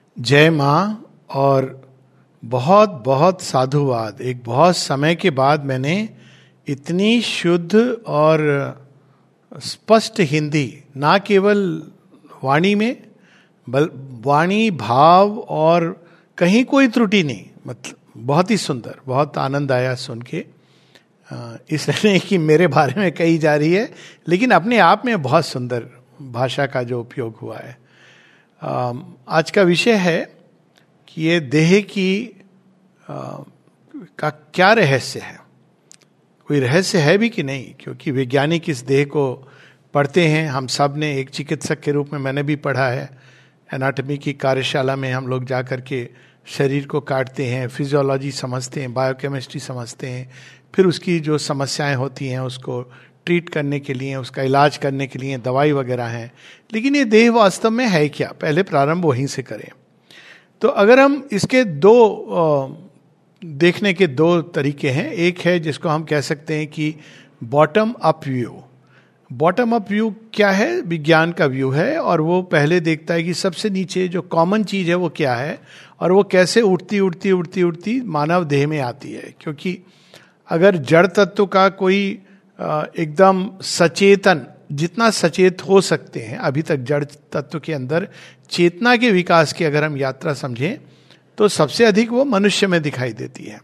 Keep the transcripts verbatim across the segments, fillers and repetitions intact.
जय माँ। और बहुत बहुत साधुवाद। एक बहुत समय के बाद मैंने इतनी शुद्ध और स्पष्ट हिंदी, ना केवल वाणी में बल वाणी भाव और कहीं कोई त्रुटि नहीं, मतलब बहुत ही सुंदर, बहुत आनंद आया सुन के। इसलिए कि मेरे बारे में कही जा रही है, लेकिन अपने आप में बहुत सुंदर भाषा का जो उपयोग हुआ है। आज का विषय है कि ये देह की आ, का क्या रहस्य है। कोई रहस्य है भी कि नहीं, क्योंकि वैज्ञानिक इस देह को पढ़ते हैं। हम सब ने, एक चिकित्सक के रूप में मैंने भी पढ़ा है। एनाटॉमी की कार्यशाला में हम लोग जा कर के शरीर को काटते हैं, फिजियोलॉजी समझते हैं, बायोकेमिस्ट्री समझते हैं, फिर उसकी जो समस्याएं होती हैं उसको ट्रीट करने के लिए, उसका इलाज करने के लिए दवाई वगैरह हैं। लेकिन ये देह वास्तव में है क्या, पहले प्रारंभ वहीं से करें। तो अगर हम इसके दो देखने के दो तरीके हैं। एक है जिसको हम कह सकते हैं कि bottom up view. Bottom up view क्या है? विज्ञान का व्यू है, और वो पहले देखता है कि सबसे नीचे जो कॉमन चीज है वो क्या है, और वो कैसे उठती उठती उठती उठती मानव देह में आती है। क्योंकि अगर जड़ तत्व का कोई एकदम सचेतन, जितना सचेत हो सकते हैं अभी तक जड़ तत्व के अंदर चेतना के विकास की अगर हम यात्रा समझें, तो सबसे अधिक वो मनुष्य में दिखाई देती है।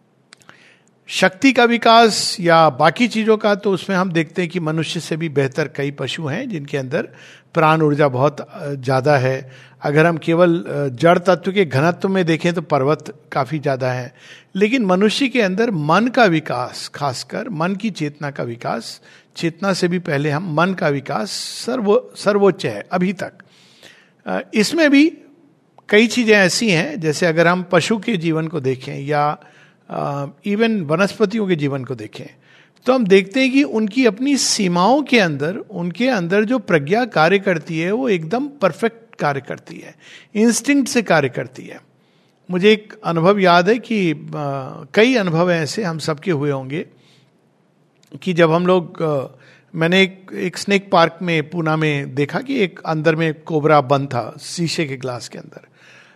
शक्ति का विकास या बाकी चीजों का तो उसमें हम देखते हैं कि मनुष्य से भी बेहतर कई पशु हैं जिनके अंदर प्राण ऊर्जा बहुत ज्यादा है। अगर हम केवल जड़ तत्व के घनत्व में देखें तो पर्वत काफी ज्यादा है। लेकिन मनुष्य के अंदर मन का विकास, खासकर मन की चेतना का विकास, चेतना से भी पहले हम मन का विकास सर्वो सर्वोच्च है अभी तक। इसमें भी कई चीजें ऐसी हैं, जैसे अगर हम पशु के जीवन को देखें या इवन वनस्पतियों के जीवन को देखें, तो हम देखते हैं कि उनकी अपनी सीमाओं के अंदर, उनके अंदर जो प्रज्ञा कार्य करती है वो एकदम परफेक्ट कार्य करती है, इंस्टिंक्ट से कार्य करती है। मुझे एक अनुभव याद है कि आ, कई अनुभव ऐसे हम सबके हुए होंगे कि जब हम लोग आ, मैंने एक, एक स्नेक पार्क में पूना में देखा कि एक अंदर में कोबरा बंद था शीशे के ग्लास के अंदर।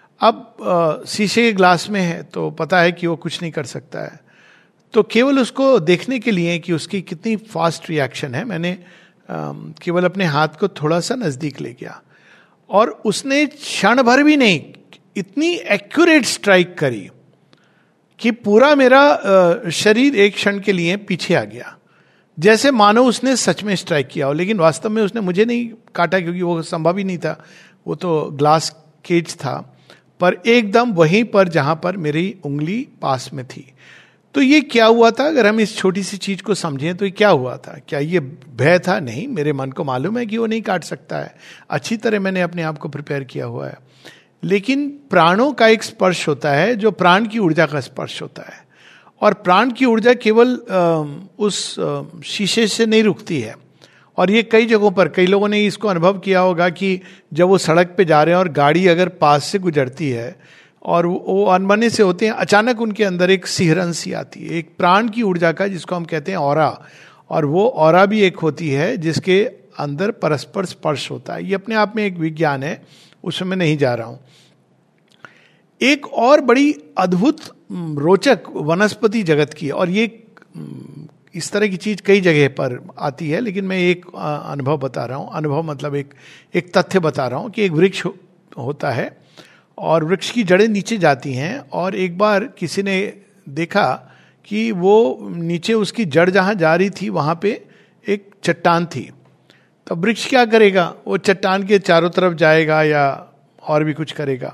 अब शीशे के ग्लास में है तो पता है कि वो कुछ नहीं कर सकता है, तो केवल उसको देखने के लिए कि उसकी कितनी फास्ट रिएक्शन है, मैंने आ, केवल अपने हाथ को थोड़ा सा नजदीक ले गया, और उसने क्षण भर भी नहीं, इतनी एक्यूरेट स्ट्राइक करी कि पूरा मेरा आ, शरीर एक क्षण के लिए पीछे आ गया, जैसे मानो उसने सच में स्ट्राइक किया हो। लेकिन वास्तव में उसने मुझे नहीं काटा, क्योंकि वो संभव ही नहीं था, वो तो ग्लास केज था, पर एकदम वहीं पर जहां पर मेरी उंगली पास में थी। तो ये क्या हुआ था? अगर हम इस छोटी सी चीज को समझें तो ये क्या हुआ था? क्या ये भय था? नहीं, मेरे मन को मालूम है कि वो नहीं काट सकता है, अच्छी तरह मैंने अपने आप को प्रिपेयर किया हुआ है। लेकिन प्राणों का एक स्पर्श होता है जो प्राण की ऊर्जा का स्पर्श होता है, और प्राण की ऊर्जा केवल उस शीशे से नहीं रुकती है। और ये कई जगहों पर, कई लोगों ने इसको अनुभव किया होगा कि जब वो सड़क पे जा रहे हैं और गाड़ी अगर पास से गुजरती है और वो अनबने से होते हैं, अचानक उनके अंदर एक सिहरन सी आती है, एक प्राण की ऊर्जा का, जिसको हम कहते हैं ऑरा। और वो ऑरा भी एक होती है जिसके अंदर परस्पर स्पर्श होता है। ये अपने आप में एक विज्ञान है, उसमें मैं नहीं जा रहा हूं। एक और बड़ी अद्भुत रोचक वनस्पति जगत की, और ये इस तरह की चीज कई जगह पर आती है, लेकिन मैं एक अनुभव बता रहा हूँ। अनुभव मतलब एक एक तथ्य बता रहा हूँ कि एक वृक्ष हो, होता है, और वृक्ष की जड़ें नीचे जाती हैं, और एक बार किसी ने देखा कि वो नीचे उसकी जड़ जहाँ जा रही थी वहाँ पे एक चट्टान थी। तो वृक्ष क्या करेगा? वो चट्टान के चारों तरफ जाएगा या और भी कुछ करेगा।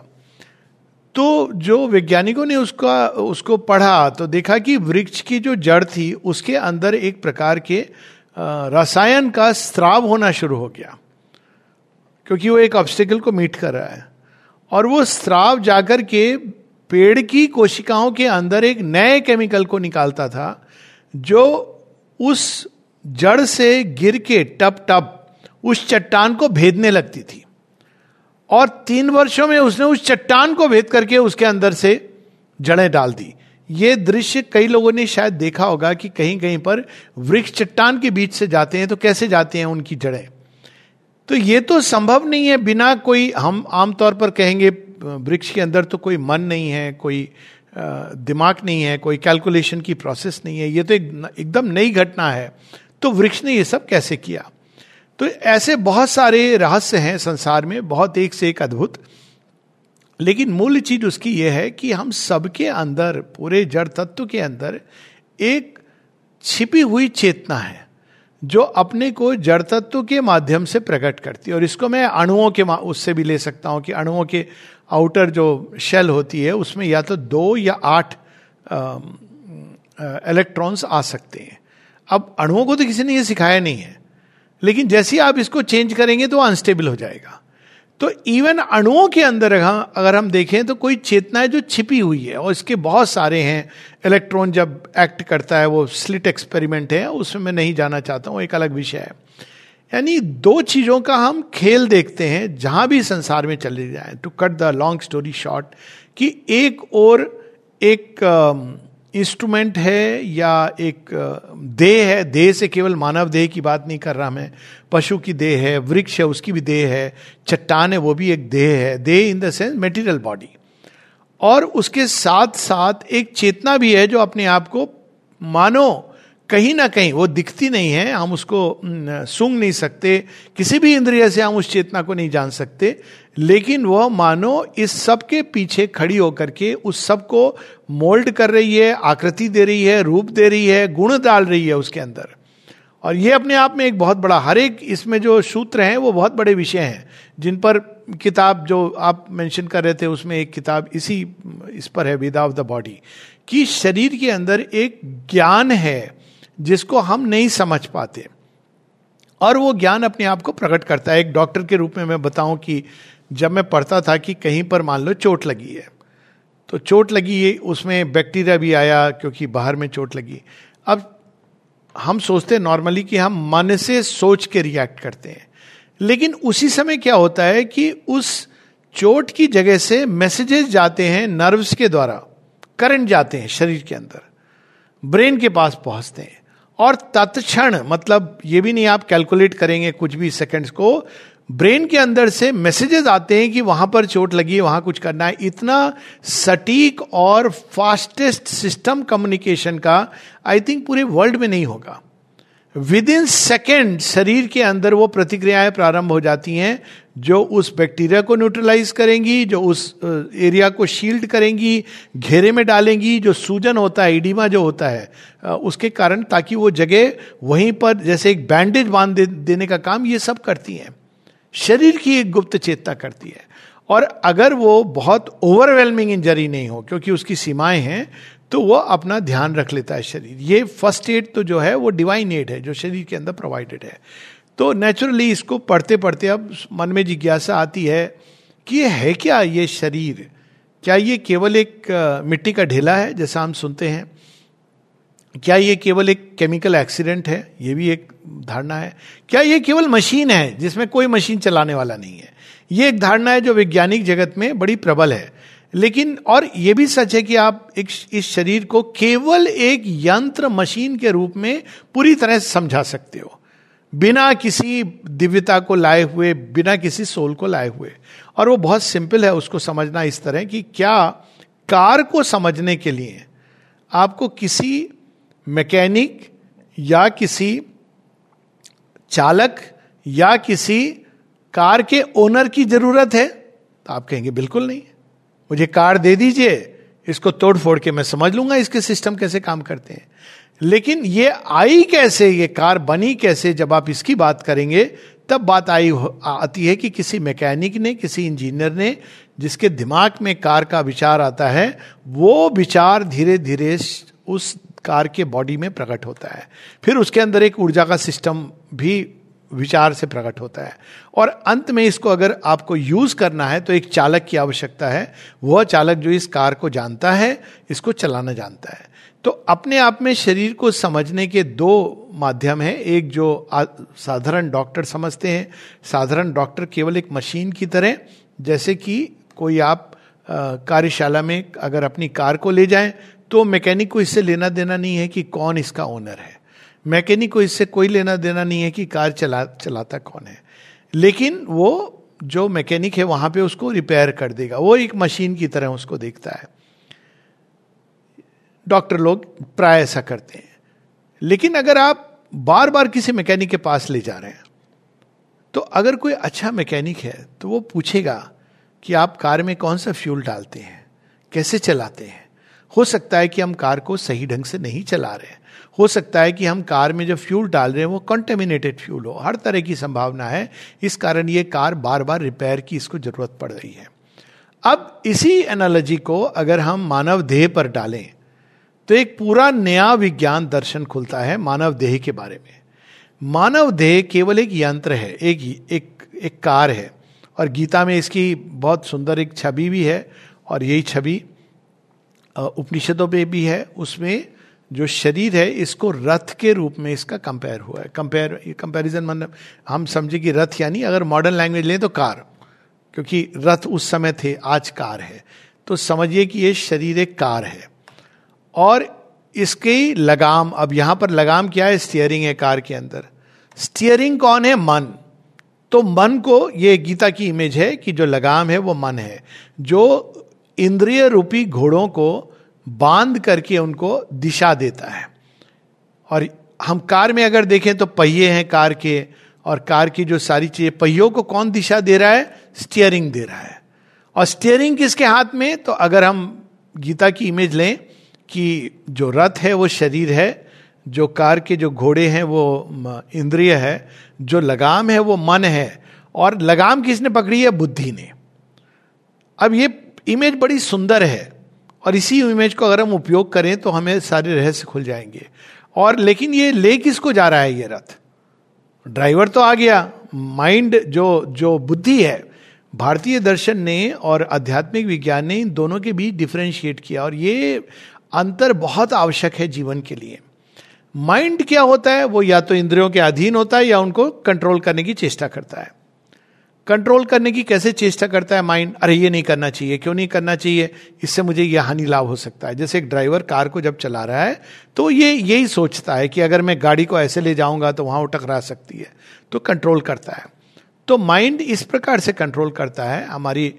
तो जो वैज्ञानिकों ने उसका उसको पढ़ा तो देखा कि वृक्ष की जो जड़ थी उसके अंदर एक प्रकार के रसायन का स्राव होना शुरू हो गया, क्योंकि वो एक ऑब्स्टिकल को मीट कर रहा है, और वो स्राव जाकर के पेड़ की कोशिकाओं के अंदर एक नए केमिकल को निकालता था, जो उस जड़ से गिर के टप टप उस चट्टान को भेदने लगती थी। और तीन वर्षों में उसने उस चट्टान को भेद करके उसके अंदर से जड़ें डाल दी। ये दृश्य कई लोगों ने शायद देखा होगा कि कहीं कहीं पर वृक्ष चट्टान के बीच से जाते हैं तो कैसे जाते हैं उनकी जड़ें। तो ये तो संभव नहीं है बिना कोई, हम आमतौर पर कहेंगे वृक्ष के अंदर तो कोई मन नहीं है, कोई दिमाग नहीं है, कोई कैलकुलेशन की प्रोसेस नहीं है, ये तो एक एकदम नई घटना है, तो वृक्ष ने ये सब कैसे किया? तो ऐसे बहुत सारे रहस्य हैं संसार में, बहुत एक से एक अद्भुत। लेकिन मूल चीज उसकी यह है कि हम सबके अंदर, पूरे जड़ तत्व के अंदर एक छिपी हुई चेतना है जो अपने को जड़ तत्व के माध्यम से प्रकट करती है। और इसको मैं अणुओं के उससे भी ले सकता हूं कि अणुओं के आउटर जो शेल होती है उसमें या तो दो या आठ इलेक्ट्रॉन्स आ सकते हैं। अब अणुओं को तो किसी ने ये सिखाया नहीं है, लेकिन जैसे ही आप इसको चेंज करेंगे तो अनस्टेबल हो जाएगा। तो इवन अणुओं के अंदर अगर हम देखें तो कोई चेतना है जो छिपी हुई है, और इसके बहुत सारे हैं। इलेक्ट्रॉन जब एक्ट करता है, वो स्लिट एक्सपेरिमेंट है, उसमें मैं नहीं जाना चाहता हूं, एक अलग विषय है। यानी दो चीजों का हम खेल देखते हैं जहां भी संसार में चले जाए। To cut the long story short, कि एक और एक इंस्ट्रूमेंट है या एक देह है। देह से केवल मानव देह की बात नहीं कर रहा मैं, पशु की देह है, वृक्ष है उसकी भी देह है, चट्टान है वो भी एक देह है, देह in the sense material body. और उसके साथ साथ एक चेतना भी है जो अपने आप को मानो कहीं ना कहीं, वो दिखती नहीं है, हम उसको सूंघ नहीं सकते, किसी भी इंद्रिय से हम उस चेतना को नहीं जान सकते, लेकिन वह मानो इस सब के पीछे खड़ी होकर के उस सब को मोल्ड कर रही है, आकृति दे रही है, रूप दे रही है, गुण डाल रही है उसके अंदर। और ये अपने आप में एक बहुत बड़ा, हर एक इसमें जो सूत्र हैं वो बहुत बड़े विषय हैं, जिन पर किताब जो आप मेंशन कर रहे थे उसमें एक किताब इसी इस पर है, विदा ऑफ द बॉडी, कि शरीर के अंदर एक ज्ञान है जिसको हम नहीं समझ पाते, और वो ज्ञान अपने आप को प्रकट करता है। एक डॉक्टर के रूप में मैं बताऊं कि जब मैं पढ़ता था कि कहीं पर मान लो चोट लगी है, तो चोट लगी है, उसमें बैक्टीरिया भी आया क्योंकि बाहर में चोट लगी। अब हम सोचते नॉर्मली कि हम मन से सोच के रिएक्ट करते हैं, लेकिन उसी समय क्या होता है कि उस चोट की जगह से मैसेजेस जाते हैं नर्व्स के द्वारा, करंट जाते हैं शरीर के अंदर, ब्रेन के पास पहुंचते हैं, और तत्क्षण, मतलब ये भी नहीं आप कैलकुलेट करेंगे कुछ भी सेकंड्स को, ब्रेन के अंदर से मैसेजेस आते हैं कि वहां पर चोट लगी है, वहां कुछ करना है। इतना सटीक और फास्टेस्ट सिस्टम कम्युनिकेशन का आई थिंक पूरे वर्ल्ड में नहीं होगा। विद इन सेकेंड शरीर के अंदर वो प्रतिक्रियाएं प्रारंभ हो जाती हैं जो उस बैक्टीरिया को न्यूट्रलाइज करेंगी, जो उस एरिया को शील्ड करेंगी, घेरे में डालेंगी, जो सूजन होता है, इडीमा जो होता है उसके कारण, ताकि वो जगह वहीं पर जैसे एक बैंडेज बांध दे, देने का काम ये सब करती हैं। शरीर की एक गुप्त चेतना करती है। और अगर वो बहुत ओवरवेलमिंग इंजरी नहीं हो, क्योंकि उसकी सीमाएं हैं, तो वो अपना ध्यान रख लेता है शरीर। ये फर्स्ट एड तो जो है वो डिवाइन एड है जो शरीर के अंदर प्रोवाइडेड है। तो नेचुरली इसको पढ़ते पढ़ते अब मन में जिज्ञासा आती है कि ये है क्या, ये शरीर, क्या ये केवल एक मिट्टी का ढेला है जैसा हम सुनते हैं? क्या ये केवल एक केमिकल एक्सीडेंट है? ये भी एक धारणा है। क्या ये केवल मशीन है जिसमें कोई मशीन चलाने वाला नहीं है? ये एक धारणा है जो वैज्ञानिक जगत में बड़ी प्रबल है। लेकिन और ये भी सच है कि आप एक इस शरीर को केवल एक यंत्र, मशीन के रूप में पूरी तरह से समझा सकते हो, बिना किसी दिव्यता को लाए हुए, बिना किसी सोल को लाए हुए। और वो बहुत सिंपल है उसको समझना इस तरह कि क्या कार को समझने के लिए आपको किसी मैकेनिक या किसी चालक या किसी कार के ओनर की जरूरत है? तो आप कहेंगे बिल्कुल नहीं, मुझे कार दे दीजिए, इसको तोड़ फोड़ के मैं समझ लूंगा इसके सिस्टम कैसे काम करते हैं। लेकिन ये आई कैसे, ये कार बनी कैसे, जब आप इसकी बात करेंगे तब बात आई आती है कि किसी मैकेनिक ने, किसी इंजीनियर ने, जिसके दिमाग में कार का विचार आता है, वो विचार धीरे धीरे उस कार के बॉडी में प्रकट होता है। फिर उसके अंदर एक ऊर्जा का सिस्टम भी विचार से प्रकट होता है। और अंत में इसको अगर आपको यूज करना है तो एक चालक की आवश्यकता है, वह चालक जो इस कार को जानता है, इसको चलाना जानता है। तो अपने आप में शरीर को समझने के दो माध्यम हैं। एक जो साधारण डॉक्टर समझते हैं, साधारण डॉक्टर केवल एक मशीन की तरह, जैसे कि कोई आप कार्यशाला में अगर अपनी कार को ले जाएं तो मैकेनिक को इससे लेना देना नहीं है कि कौन इसका ओनर है, मैकेनिक को इससे कोई लेना देना नहीं है कि कार चला चलाता कौन है, लेकिन वो जो मैकेनिक है वहां पे उसको रिपेयर कर देगा, वो एक मशीन की तरह उसको देखता है। डॉक्टर लोग प्राय ऐसा करते हैं। लेकिन अगर आप बार बार किसी मैकेनिक के पास ले जा रहे हैं, तो अगर कोई अच्छा मैकेनिक है तो वो पूछेगा कि आप कार में कौन सा फ्यूल डालते हैं, कैसे चलाते हैं। हो सकता है कि हम कार को सही ढंग से नहीं चला रहे हैं, हो सकता है कि हम कार में जो फ्यूल डाल रहे हैं वो कंटेमिनेटेड फ्यूल हो, हर तरह की संभावना है। इस कारण ये कार बार बार रिपेयर की इसको जरूरत पड़ रही है। अब इसी एनालॉजी को अगर हम मानव देह पर डालें तो एक पूरा नया विज्ञान दर्शन खुलता है मानव देह के बारे में। मानव देह केवल एक यंत्र है, एक एक एक कार है। और गीता में इसकी बहुत सुंदर एक छवि भी है, और यही छवि उपनिषदों पे भी है। उसमें जो शरीर है इसको रथ के रूप में इसका कंपेयर हुआ है। कंपेयर कंपैरिजन मतलब हम समझे कि रथ यानी अगर मॉडर्न लैंग्वेज लें तो कार, क्योंकि रथ उस समय थे, आज कार है। तो समझिए कि ये शरीर एक कार है और इसकी लगाम, अब यहां पर लगाम क्या है, स्टीयरिंग है कार के अंदर। स्टीयरिंग कौन है, मन। तो मन को, ये गीता की इमेज है कि जो लगाम है वो मन है, जो इंद्रिय रूपी घोड़ों को बांध करके उनको दिशा देता है। और हम कार में अगर देखें तो पहिए हैं कार के, और कार की जो सारी चीजें, पहियों को कौन दिशा दे रहा है, स्टीयरिंग दे रहा है। और स्टीयरिंग किसके हाथ में, तो अगर हम गीता की इमेज लें कि जो रथ है वो शरीर है, जो कार के जो घोड़े हैं वो इंद्रिय है, जो लगाम है वो मन है, और लगाम किसने पकड़ी है, बुद्धि ने। अब ये इमेज बड़ी सुंदर है, और इसी इमेज को अगर हम उपयोग करें तो हमें सारे रहस्य खुल जाएंगे। और लेकिन ये ले किसको जा रहा है, ये रथ, ड्राइवर तो आ गया, माइंड जो जो बुद्धि है। भारतीय दर्शन ने और आध्यात्मिक विज्ञान ने इन दोनों के बीच डिफरेंशिएट किया, और ये अंतर बहुत आवश्यक है जीवन के लिए। माइंड क्या होता है, वो या तो इंद्रियों के अधीन होता है या उनको कंट्रोल करने की चेष्टा करता है। कंट्रोल करने की कैसे चेष्टा करता है माइंड, अरे ये नहीं करना चाहिए, क्यों नहीं करना चाहिए, इससे मुझे यह हानि लाभ हो सकता है। जैसे एक ड्राइवर कार को जब चला रहा है तो ये यही सोचता है कि अगर मैं गाड़ी को ऐसे ले जाऊंगा तो वहां वो टकरा सकती है, तो कंट्रोल करता है। तो माइंड इस प्रकार से कंट्रोल करता है हमारी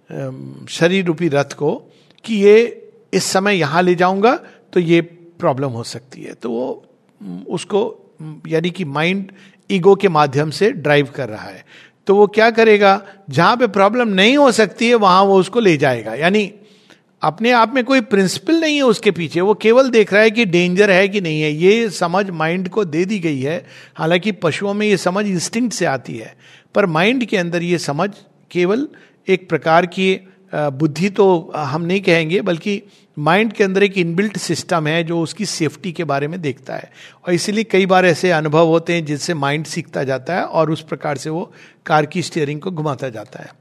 शरीर रूपी रथ को कि ये इस समय यहां ले जाऊंगा तो ये प्रॉब्लम हो सकती है। तो वो उसको, यानी कि माइंड ईगो के माध्यम से ड्राइव कर रहा है। तो वो क्या करेगा, जहां पे प्रॉब्लम नहीं हो सकती है वहां वो उसको ले जाएगा। यानी अपने आप में कोई प्रिंसिपल नहीं है उसके पीछे, वो केवल देख रहा है कि डेंजर है कि नहीं है। ये समझ माइंड को दे दी गई है। हालांकि पशुओं में ये समझ इंस्टिंक्ट से आती है, पर माइंड के अंदर ये समझ केवल एक प्रकार की बुद्धि तो हम नहीं कहेंगे, बल्कि माइंड के अंदर एक इनबिल्ट सिस्टम है जो उसकी सेफ्टी के बारे में देखता है। और इसीलिए कई बार ऐसे अनुभव होते हैं जिससे माइंड सीखता जाता है और उस प्रकार से वो कार की स्टीयरिंग को घुमाता जाता है।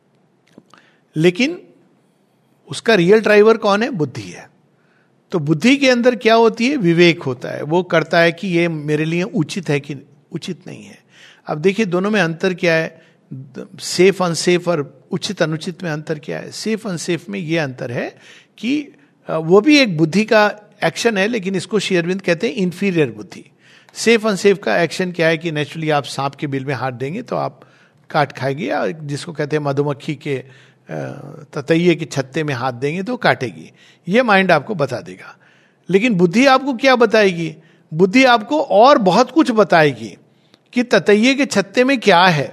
लेकिन उसका रियल ड्राइवर कौन है, बुद्धि है। तो बुद्धि के अंदर क्या होती है, विवेक होता है। वो करता है कि ये मेरे लिए उचित है कि उचित नहीं है। अब देखिए दोनों में अंतर क्या है, सेफ अनसेफ और उचित अनुचित में अंतर क्या है। सेफ अनसेफ में ये अंतर है कि वो भी एक बुद्धि का एक्शन है, लेकिन इसको श्री अरविंद कहते हैं इंफीरियर बुद्धि। सेफ अनसेफ का एक्शन क्या है कि नेचुरली आप सांप के बिल में हाथ देंगे तो आप काट खाएगी, या जिसको कहते हैं मधुमक्खी के ततैये के छत्ते में हाथ देंगे तो काटेगी। ये माइंड आपको बता देगा। लेकिन बुद्धि आपको क्या बताएगी, बुद्धि आपको और बहुत कुछ बताएगी कि ततैये के छत्ते में क्या है।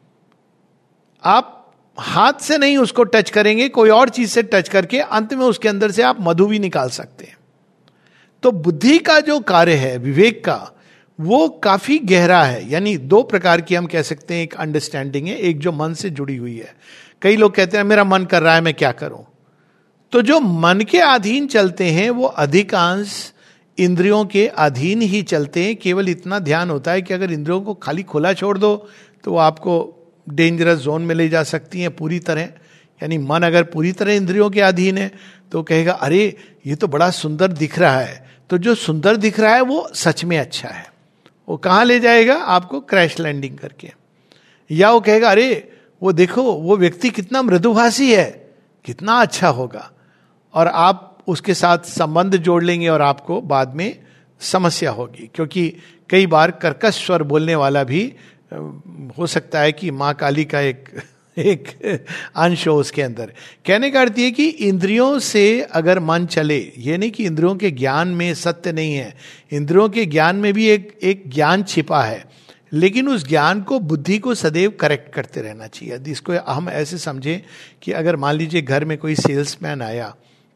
आप हाथ से नहीं उसको टच करेंगे, कोई और चीज से टच करके अंत में उसके अंदर से आप मधु भी निकाल सकते हैं। तो बुद्धि का जो कार्य है, विवेक का, वो काफी गहरा है। यानी दो प्रकार की हम कह सकते हैं एक अंडरस्टैंडिंग है, एक जो मन से जुड़ी हुई है। कई लोग कहते हैं मेरा मन कर रहा है, मैं क्या करूं। तो जो मन के अधीन चलते हैं वो अधिकांश इंद्रियों के अधीन ही चलते हैं। केवल इतना ध्यान होता है कि अगर इंद्रियों को खाली खुला छोड़ दो तो वो आपको डेंजरस जोन में ले जा सकती हैं पूरी तरह। यानी मन अगर पूरी तरह इंद्रियों के अधीन है तो कहेगा अरे ये तो बड़ा सुंदर दिख रहा है, तो जो सुंदर दिख रहा है वो सच में अच्छा है। वो कहाँ ले जाएगा आपको, क्रैश लैंडिंग करके। या वो कहेगा अरे वो देखो वो व्यक्ति कितना मृदुभाषी है, कितना अच्छा होगा, और आप उसके साथ संबंध जोड़ लेंगे और आपको बाद में समस्या होगी। क्योंकि कई बार कर्कश स्वर बोलने वाला भी हो सकता है कि माँ काली का एक एक अंश हो उसके अंदर। कहने का अर्थ ये कि इंद्रियों से अगर मन चले, ये नहीं कि इंद्रियों के ज्ञान में सत्य नहीं है, इंद्रियों के ज्ञान में भी एक एक ज्ञान छिपा है, लेकिन उस ज्ञान को बुद्धि को सदैव करेक्ट करते रहना चाहिए। इसको हम ऐसे समझें कि अगर मान लीजिए घर में कोई सेल्समैन आया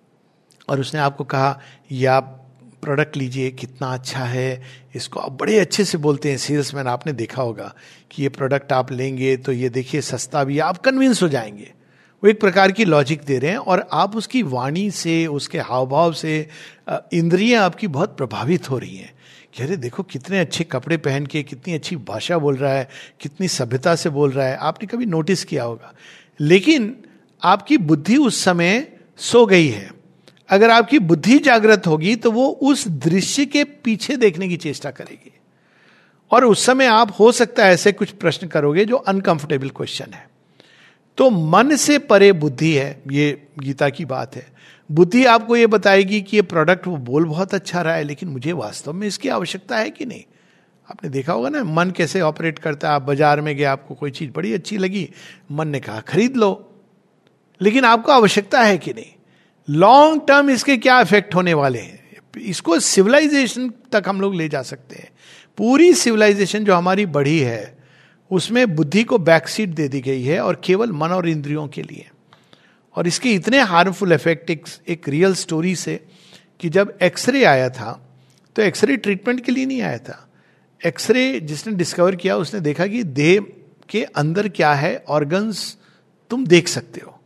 और उसने आपको कहा ये आप प्रोडक्ट लीजिए, कितना अच्छा है, इसको आप बड़े अच्छे से बोलते हैं सेल्समैन, आपने देखा होगा कि ये प्रोडक्ट आप लेंगे तो ये देखिए सस्ता भी है, आप कन्विंस हो जाएंगे। वो एक प्रकार की लॉजिक दे रहे हैं और आप उसकी वाणी से, उसके हाव भाव से इंद्रियां आपकी बहुत प्रभावित हो रही हैं कि अरे देखो कितने अच्छे कपड़े पहन के, कितनी अच्छी भाषा बोल रहा है, कितनी सभ्यता से बोल रहा है। आपने कभी नोटिस किया होगा, लेकिन आपकी बुद्धि उस समय सो गई है। अगर आपकी बुद्धि जागृत होगी तो वो उस दृश्य के पीछे देखने की चेष्टा करेगी, और उस समय आप हो सकता है ऐसे कुछ प्रश्न करोगे जो अनकंफर्टेबल क्वेश्चन है। तो मन से परे बुद्धि है, ये गीता की बात है। बुद्धि आपको ये बताएगी कि ये प्रोडक्ट वो बोल बहुत अच्छा रहा है, लेकिन मुझे वास्तव में इसकी आवश्यकता है कि नहीं। आपने देखा होगा ना मन कैसे ऑपरेट करता है। आप बाजार में गए, आपको कोई चीज बड़ी अच्छी लगी, मन ने कहा खरीद लो, लेकिन आपको आवश्यकता है कि नहीं। लॉन्ग टर्म इसके क्या इफेक्ट होने वाले हैं, इसको सिविलाइजेशन तक हम लोग ले जा सकते हैं। पूरी सिविलाइजेशन जो हमारी बढ़ी है उसमें बुद्धि को बैकसीट दे दी गई है और केवल मन और इंद्रियों के लिए। और इसके इतने हार्मफुल इफेक्ट एक, एक रियल स्टोरी से, कि जब एक्सरे आया था तो एक्सरे ट्रीटमेंट के लिए नहीं आया था। एक्सरे जिसने डिस्कवर किया उसने देखा कि देह के अंदर क्या है, ऑर्गन्स तुम देख सकते हो।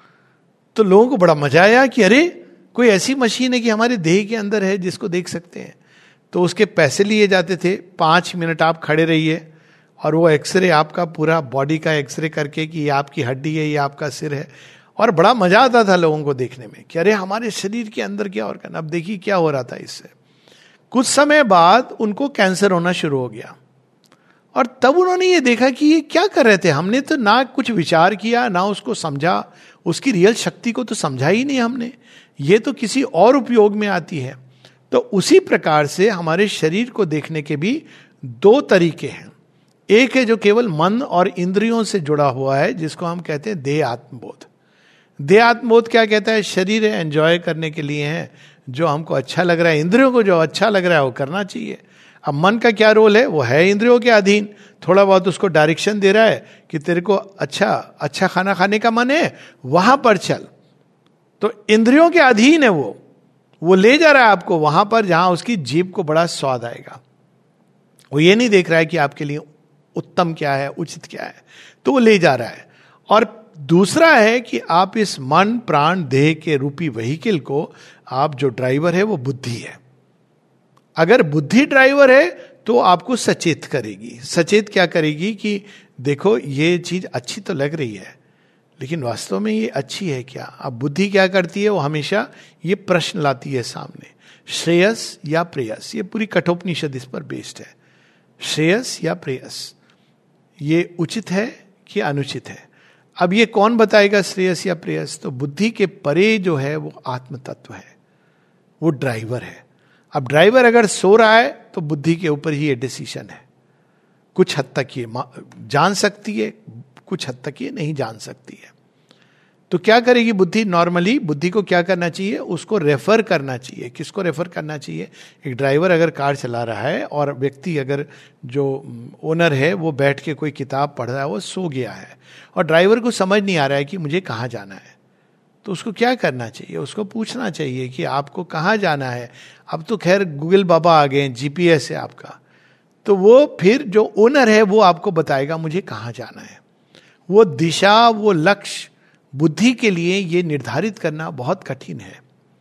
तो लोगों को बड़ा मजा आया कि अरे कोई ऐसी मशीन है कि हमारे देह के अंदर है जिसको देख सकते हैं। तो उसके पैसे लिए जाते थे, पाँच मिनट आप खड़े रहिए और वो एक्सरे आपका पूरा बॉडी का एक्सरे करके कि ये आपकी हड्डी है, ये आपका सिर है। और बड़ा मजा आता था लोगों को देखने में कि अरे हमारे शरीर के अंदर क्या ऑर्गन। अब देखिए क्या हो रहा था इससे। कुछ समय बाद उनको कैंसर होना शुरू हो गया, और तब उन्होंने ये देखा कि ये क्या कर रहे थे। हमने तो ना कुछ विचार किया, ना उसको समझा, उसकी रियल शक्ति को तो समझा ही नहीं हमने, ये तो किसी और उपयोग में आती है। तो उसी प्रकार से हमारे शरीर को देखने के भी दो तरीके हैं। एक है जो केवल मन और इंद्रियों से जुड़ा हुआ है, जिसको हम कहते हैं देह आत्मबोध। देह आत्मबोध क्या कहता है? शरीर है, एंजॉय करने के लिए है, जो हमको अच्छा लग रहा है, इंद्रियों को जो अच्छा लग रहा है वो करना चाहिए। अब मन का क्या रोल है? वो है इंद्रियों के अधीन, थोड़ा बहुत उसको डायरेक्शन दे रहा है कि तेरे को अच्छा अच्छा खाना खाने का मन है, वहां पर चल। तो इंद्रियों के अधीन है वो वो ले जा रहा है आपको वहां पर जहां उसकी जीभ को बड़ा स्वाद आएगा। वो ये नहीं देख रहा है कि आपके लिए उत्तम क्या है, उचित क्या है, तो वो ले जा रहा है। और दूसरा है कि आप इस मन प्राण देह के रूपी व्हीकल को, आप जो ड्राइवर है वो बुद्धि है। अगर बुद्धि ड्राइवर है तो आपको सचेत करेगी। सचेत क्या करेगी कि देखो ये चीज अच्छी तो लग रही है, लेकिन वास्तव में ये अच्छी है क्या? अब बुद्धि क्या करती है? वो हमेशा ये प्रश्न लाती है सामने, श्रेयस या प्रेयस। ये पूरी कठोपनिषद इस पर बेस्ड है। श्रेयस या प्रेयस, ये उचित है कि अनुचित है? अब ये कौन बताएगा श्रेयस या प्रेयस? तो बुद्धि के परे जो है वो आत्म तत्व है, वो ड्राइवर है। अब ड्राइवर अगर सो रहा है तो बुद्धि के ऊपर ही ये डिसीजन है। कुछ हद तक ये जान सकती है, कुछ हद तक ये नहीं जान सकती है। तो क्या करेगी बुद्धि? नॉर्मली बुद्धि को क्या करना चाहिए? उसको रेफर करना चाहिए। किसको रेफर करना चाहिए? एक ड्राइवर अगर कार चला रहा है और व्यक्ति अगर जो ओनर है वो बैठ के कोई किताब पढ़ रहा है, वो सो गया है और ड्राइवर को समझ नहीं आ रहा है कि मुझे कहाँ जाना है, तो उसको क्या करना चाहिए? उसको पूछना चाहिए कि आपको कहाँ जाना है। अब तो खैर गूगल बाबा आ गए, जीपीएस है आपका, तो वो फिर जो ओनर है वो आपको बताएगा मुझे कहाँ जाना है। वो दिशा, वो लक्ष्य बुद्धि के लिए ये निर्धारित करना बहुत कठिन है।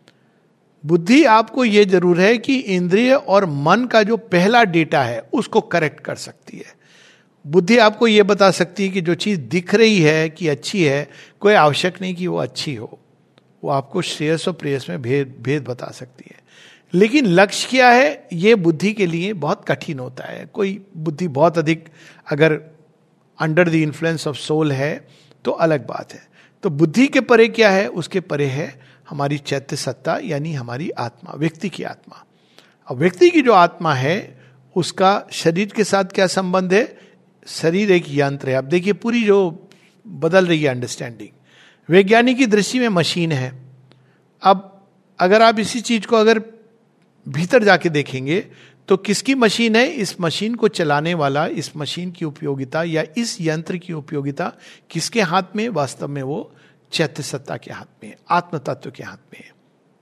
बुद्धि आपको ये जरूर है कि इंद्रिय और मन का जो पहला डेटा है उसको करेक्ट कर सकती है। बुद्धि आपको ये बता सकती है कि जो चीज दिख रही है कि अच्छी है, कोई आवश्यक नहीं कि वो अच्छी हो। वो आपको श्रेयस और प्रेयस में भेद भेद बता सकती है। लेकिन लक्ष्य क्या है, ये बुद्धि के लिए बहुत कठिन होता है। कोई बुद्धि बहुत अधिक अगर under the influence of soul है तो अलग बात है। तो बुद्धि के परे क्या है? उसके परे है हमारी चैत्य सत्ता, यानी हमारी आत्मा, व्यक्ति की आत्मा। अब व्यक्ति की जो आत्मा है उसका शरीर के साथ क्या संबंध है? शरीर एक यंत्र है। अब देखिए पूरी जो बदल रही है अंडरस्टैंडिंग, वैज्ञानिक की दृष्टि में मशीन है। अब अगर आप इसी चीज को अगर भीतर जाके देखेंगे तो किसकी मशीन है? इस मशीन को चलाने वाला, इस मशीन की उपयोगिता या इस यंत्र की उपयोगिता किसके हाथ में? वास्तव में वो चैत्य सत्ता के हाथ में, आत्म तत्व के हाथ में है।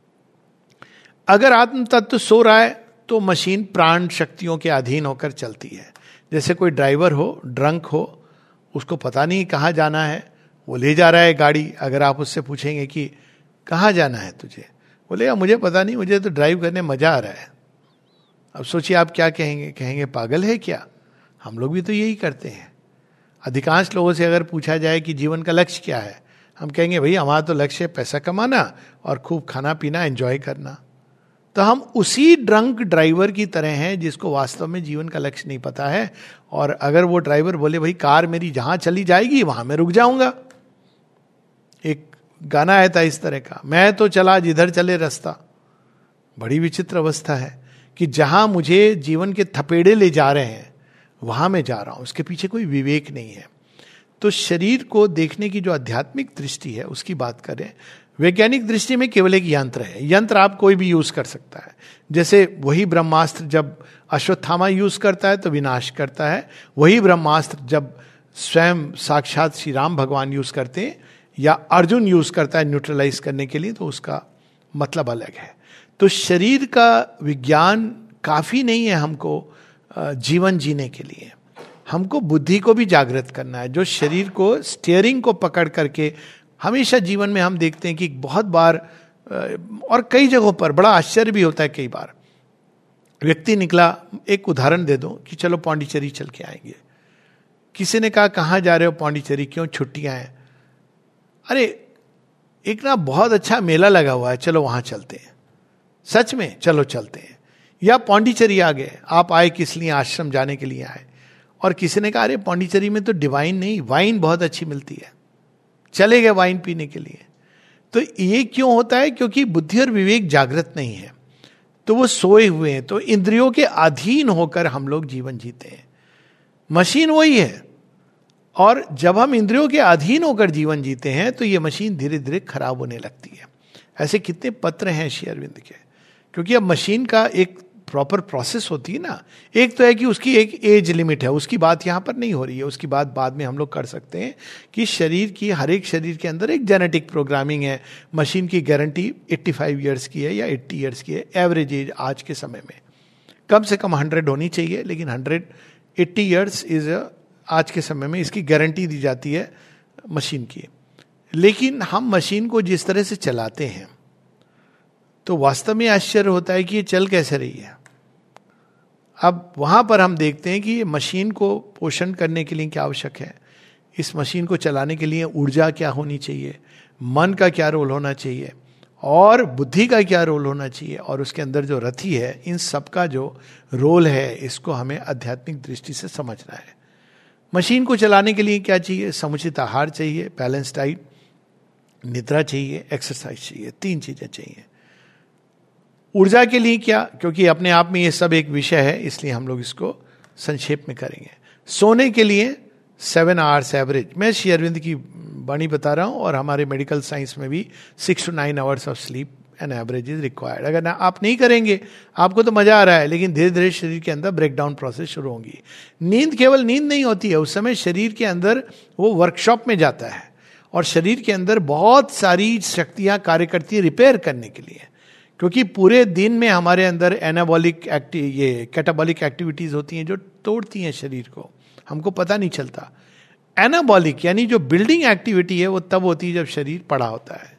अगर आत्म तत्व सो रहा है तो मशीन प्राण शक्तियों के अधीन होकर चलती है। जैसे कोई ड्राइवर हो, ड्रंक हो, उसको पता नहीं कहाँ जाना है, वो ले जा रहा है गाड़ी। अगर आप उससे पूछेंगे कि कहाँ जाना है तुझे, बोलेगा मुझे पता नहीं, मुझे तो ड्राइव करने मजा आ रहा है। अब सोचिए आप क्या कहेंगे? कहेंगे पागल है क्या? हम लोग भी तो यही करते हैं। अधिकांश लोगों से अगर पूछा जाए कि जीवन का लक्ष्य क्या है, हम कहेंगे भाई हमारा तो लक्ष्य है पैसा कमाना और खूब खाना पीना, एंजॉय करना। तो हम उसी ड्रंक ड्राइवर की तरह हैं जिसको वास्तव में जीवन का लक्ष्य नहीं पता है। और अगर वो ड्राइवर बोले भाई कार मेरी जहां चली जाएगी वहां मैं रुक जाऊंगा, एक गाना आया था इस तरह का, मैं तो चला जिधर चले रास्ता। बड़ी विचित्र अवस्था है कि जहां मुझे जीवन के थपेड़े ले जा रहे हैं वहां मैं जा रहा हूं, उसके पीछे कोई विवेक नहीं है। तो शरीर को देखने की जो आध्यात्मिक दृष्टि है उसकी बात करें, वैज्ञानिक दृष्टि में केवल एक यंत्र है। यंत्र आप कोई भी यूज कर सकता है। जैसे वही ब्रह्मास्त्र जब अश्वत्थामा यूज करता है तो विनाश करता है, वही ब्रह्मास्त्र जब स्वयं साक्षात श्री राम भगवान यूज करते हैं या अर्जुन यूज करता है न्यूट्रलाइज करने के लिए, तो उसका मतलब अलग है। तो शरीर का विज्ञान काफी नहीं है हमको जीवन जीने के लिए। हमको बुद्धि को भी जागृत करना है। जो शरीर को स्टीयरिंग को पकड़ करके हमेशा जीवन में हम देखते हैं कि बहुत बार और कई जगहों पर बड़ा आश्चर्य भी होता है, कई बार व्यक्ति निकला, एक उदाहरण दे दो कि चलो पौंडीचेरी चल के आएंगे। किसी ने कहा कहाँ जा रहे हो? पौंडीचेरी। क्यों? छुट्टियां हैं। अरे एक ना बहुत अच्छा मेला लगा हुआ है, चलो वहां चलते हैं। सच में? चलो चलते हैं। या पौंडीचेरी आ गए, आप आए किस लिए? आश्रम जाने के लिए आए। और किसी ने कहा अरे पौंडीचेरी में तो डिवाइन नहीं, वाइन बहुत अच्छी मिलती है, चले गए वाइन पीने के लिए। तो ये क्यों होता है? क्योंकि बुद्धि और विवेक जागृत नहीं है, तो वो सोए हुए हैं। तो इंद्रियों के अधीन होकर हम लोग जीवन जीते हैं। मशीन वही है, और जब हम इंद्रियों के अधीन होकर जीवन जीते हैं तो ये मशीन धीरे धीरे खराब होने लगती है। ऐसे कितने पत्र हैं श्री अरविंद के, क्योंकि अब मशीन का एक प्रॉपर प्रोसेस होती है ना। एक तो है कि उसकी एक एज लिमिट है, उसकी बात यहाँ पर नहीं हो रही है, उसकी बात बाद में हम लोग कर सकते हैं कि शरीर की, हर एक शरीर के अंदर एक जेनेटिक प्रोग्रामिंग है। मशीन की गारंटी पचासी इयर्स की है या अस्सी इयर्स की है, एवरेज एज आज के समय में कम से कम हंड्रेड होनी चाहिए, लेकिन हंड्रेड एट्टी ईयर्स इज आज के समय में इसकी गारंटी दी जाती है मशीन की। लेकिन हम मशीन को जिस तरह से चलाते हैं तो वास्तव में आश्चर्य होता है कि ये चल कैसे रही है। अब वहां पर हम देखते हैं कि मशीन को पोषण करने के लिए क्या आवश्यक है, इस मशीन को चलाने के लिए ऊर्जा क्या होनी चाहिए, मन का क्या रोल होना चाहिए और बुद्धि का क्या रोल होना चाहिए, और उसके अंदर जो रथी है, इन सब का जो रोल है, इसको हमें आध्यात्मिक दृष्टि से समझना है। मशीन को चलाने के लिए क्या चाहिए? समुचित आहार चाहिए, बैलेंस डाइट, निद्रा चाहिए, एक्सरसाइज चाहिए, तीन चीजें चाहिए। ऊर्जा के लिए क्या? क्योंकि अपने आप में ये सब एक विषय है, इसलिए हम लोग इसको संक्षेप में करेंगे। सोने के लिए सेवन आवर्स एवरेज, मैं श्री अरविंद की वाणी बता रहा हूं, और हमारे मेडिकल साइंस में भी six to nine hours of sleep an average is required. अगर ना आप नहीं करेंगे, आपको तो मजा आ रहा है, लेकिन धीरे धीरे शरीर के अंदर ब्रेकडाउन प्रोसेस शुरू होंगी। नींद केवल नींद नहीं होती है, उस समय शरीर के अंदर वो वर्कशॉप में जाता है और शरीर के अंदर बहुत सारी शक्तियां कार्य करती है रिपेयर करने के लिए। क्योंकि पूरे दिन में हमारे अंदर एनाबॉलिक एक्टिव ये कैटाबॉलिक एक्टिविटीज होती हैं जो तोड़ती हैं शरीर को, हमको पता नहीं चलता। एनाबॉलिक यानी जो बिल्डिंग एक्टिविटी है वो तब होती है जब शरीर पड़ा होता है।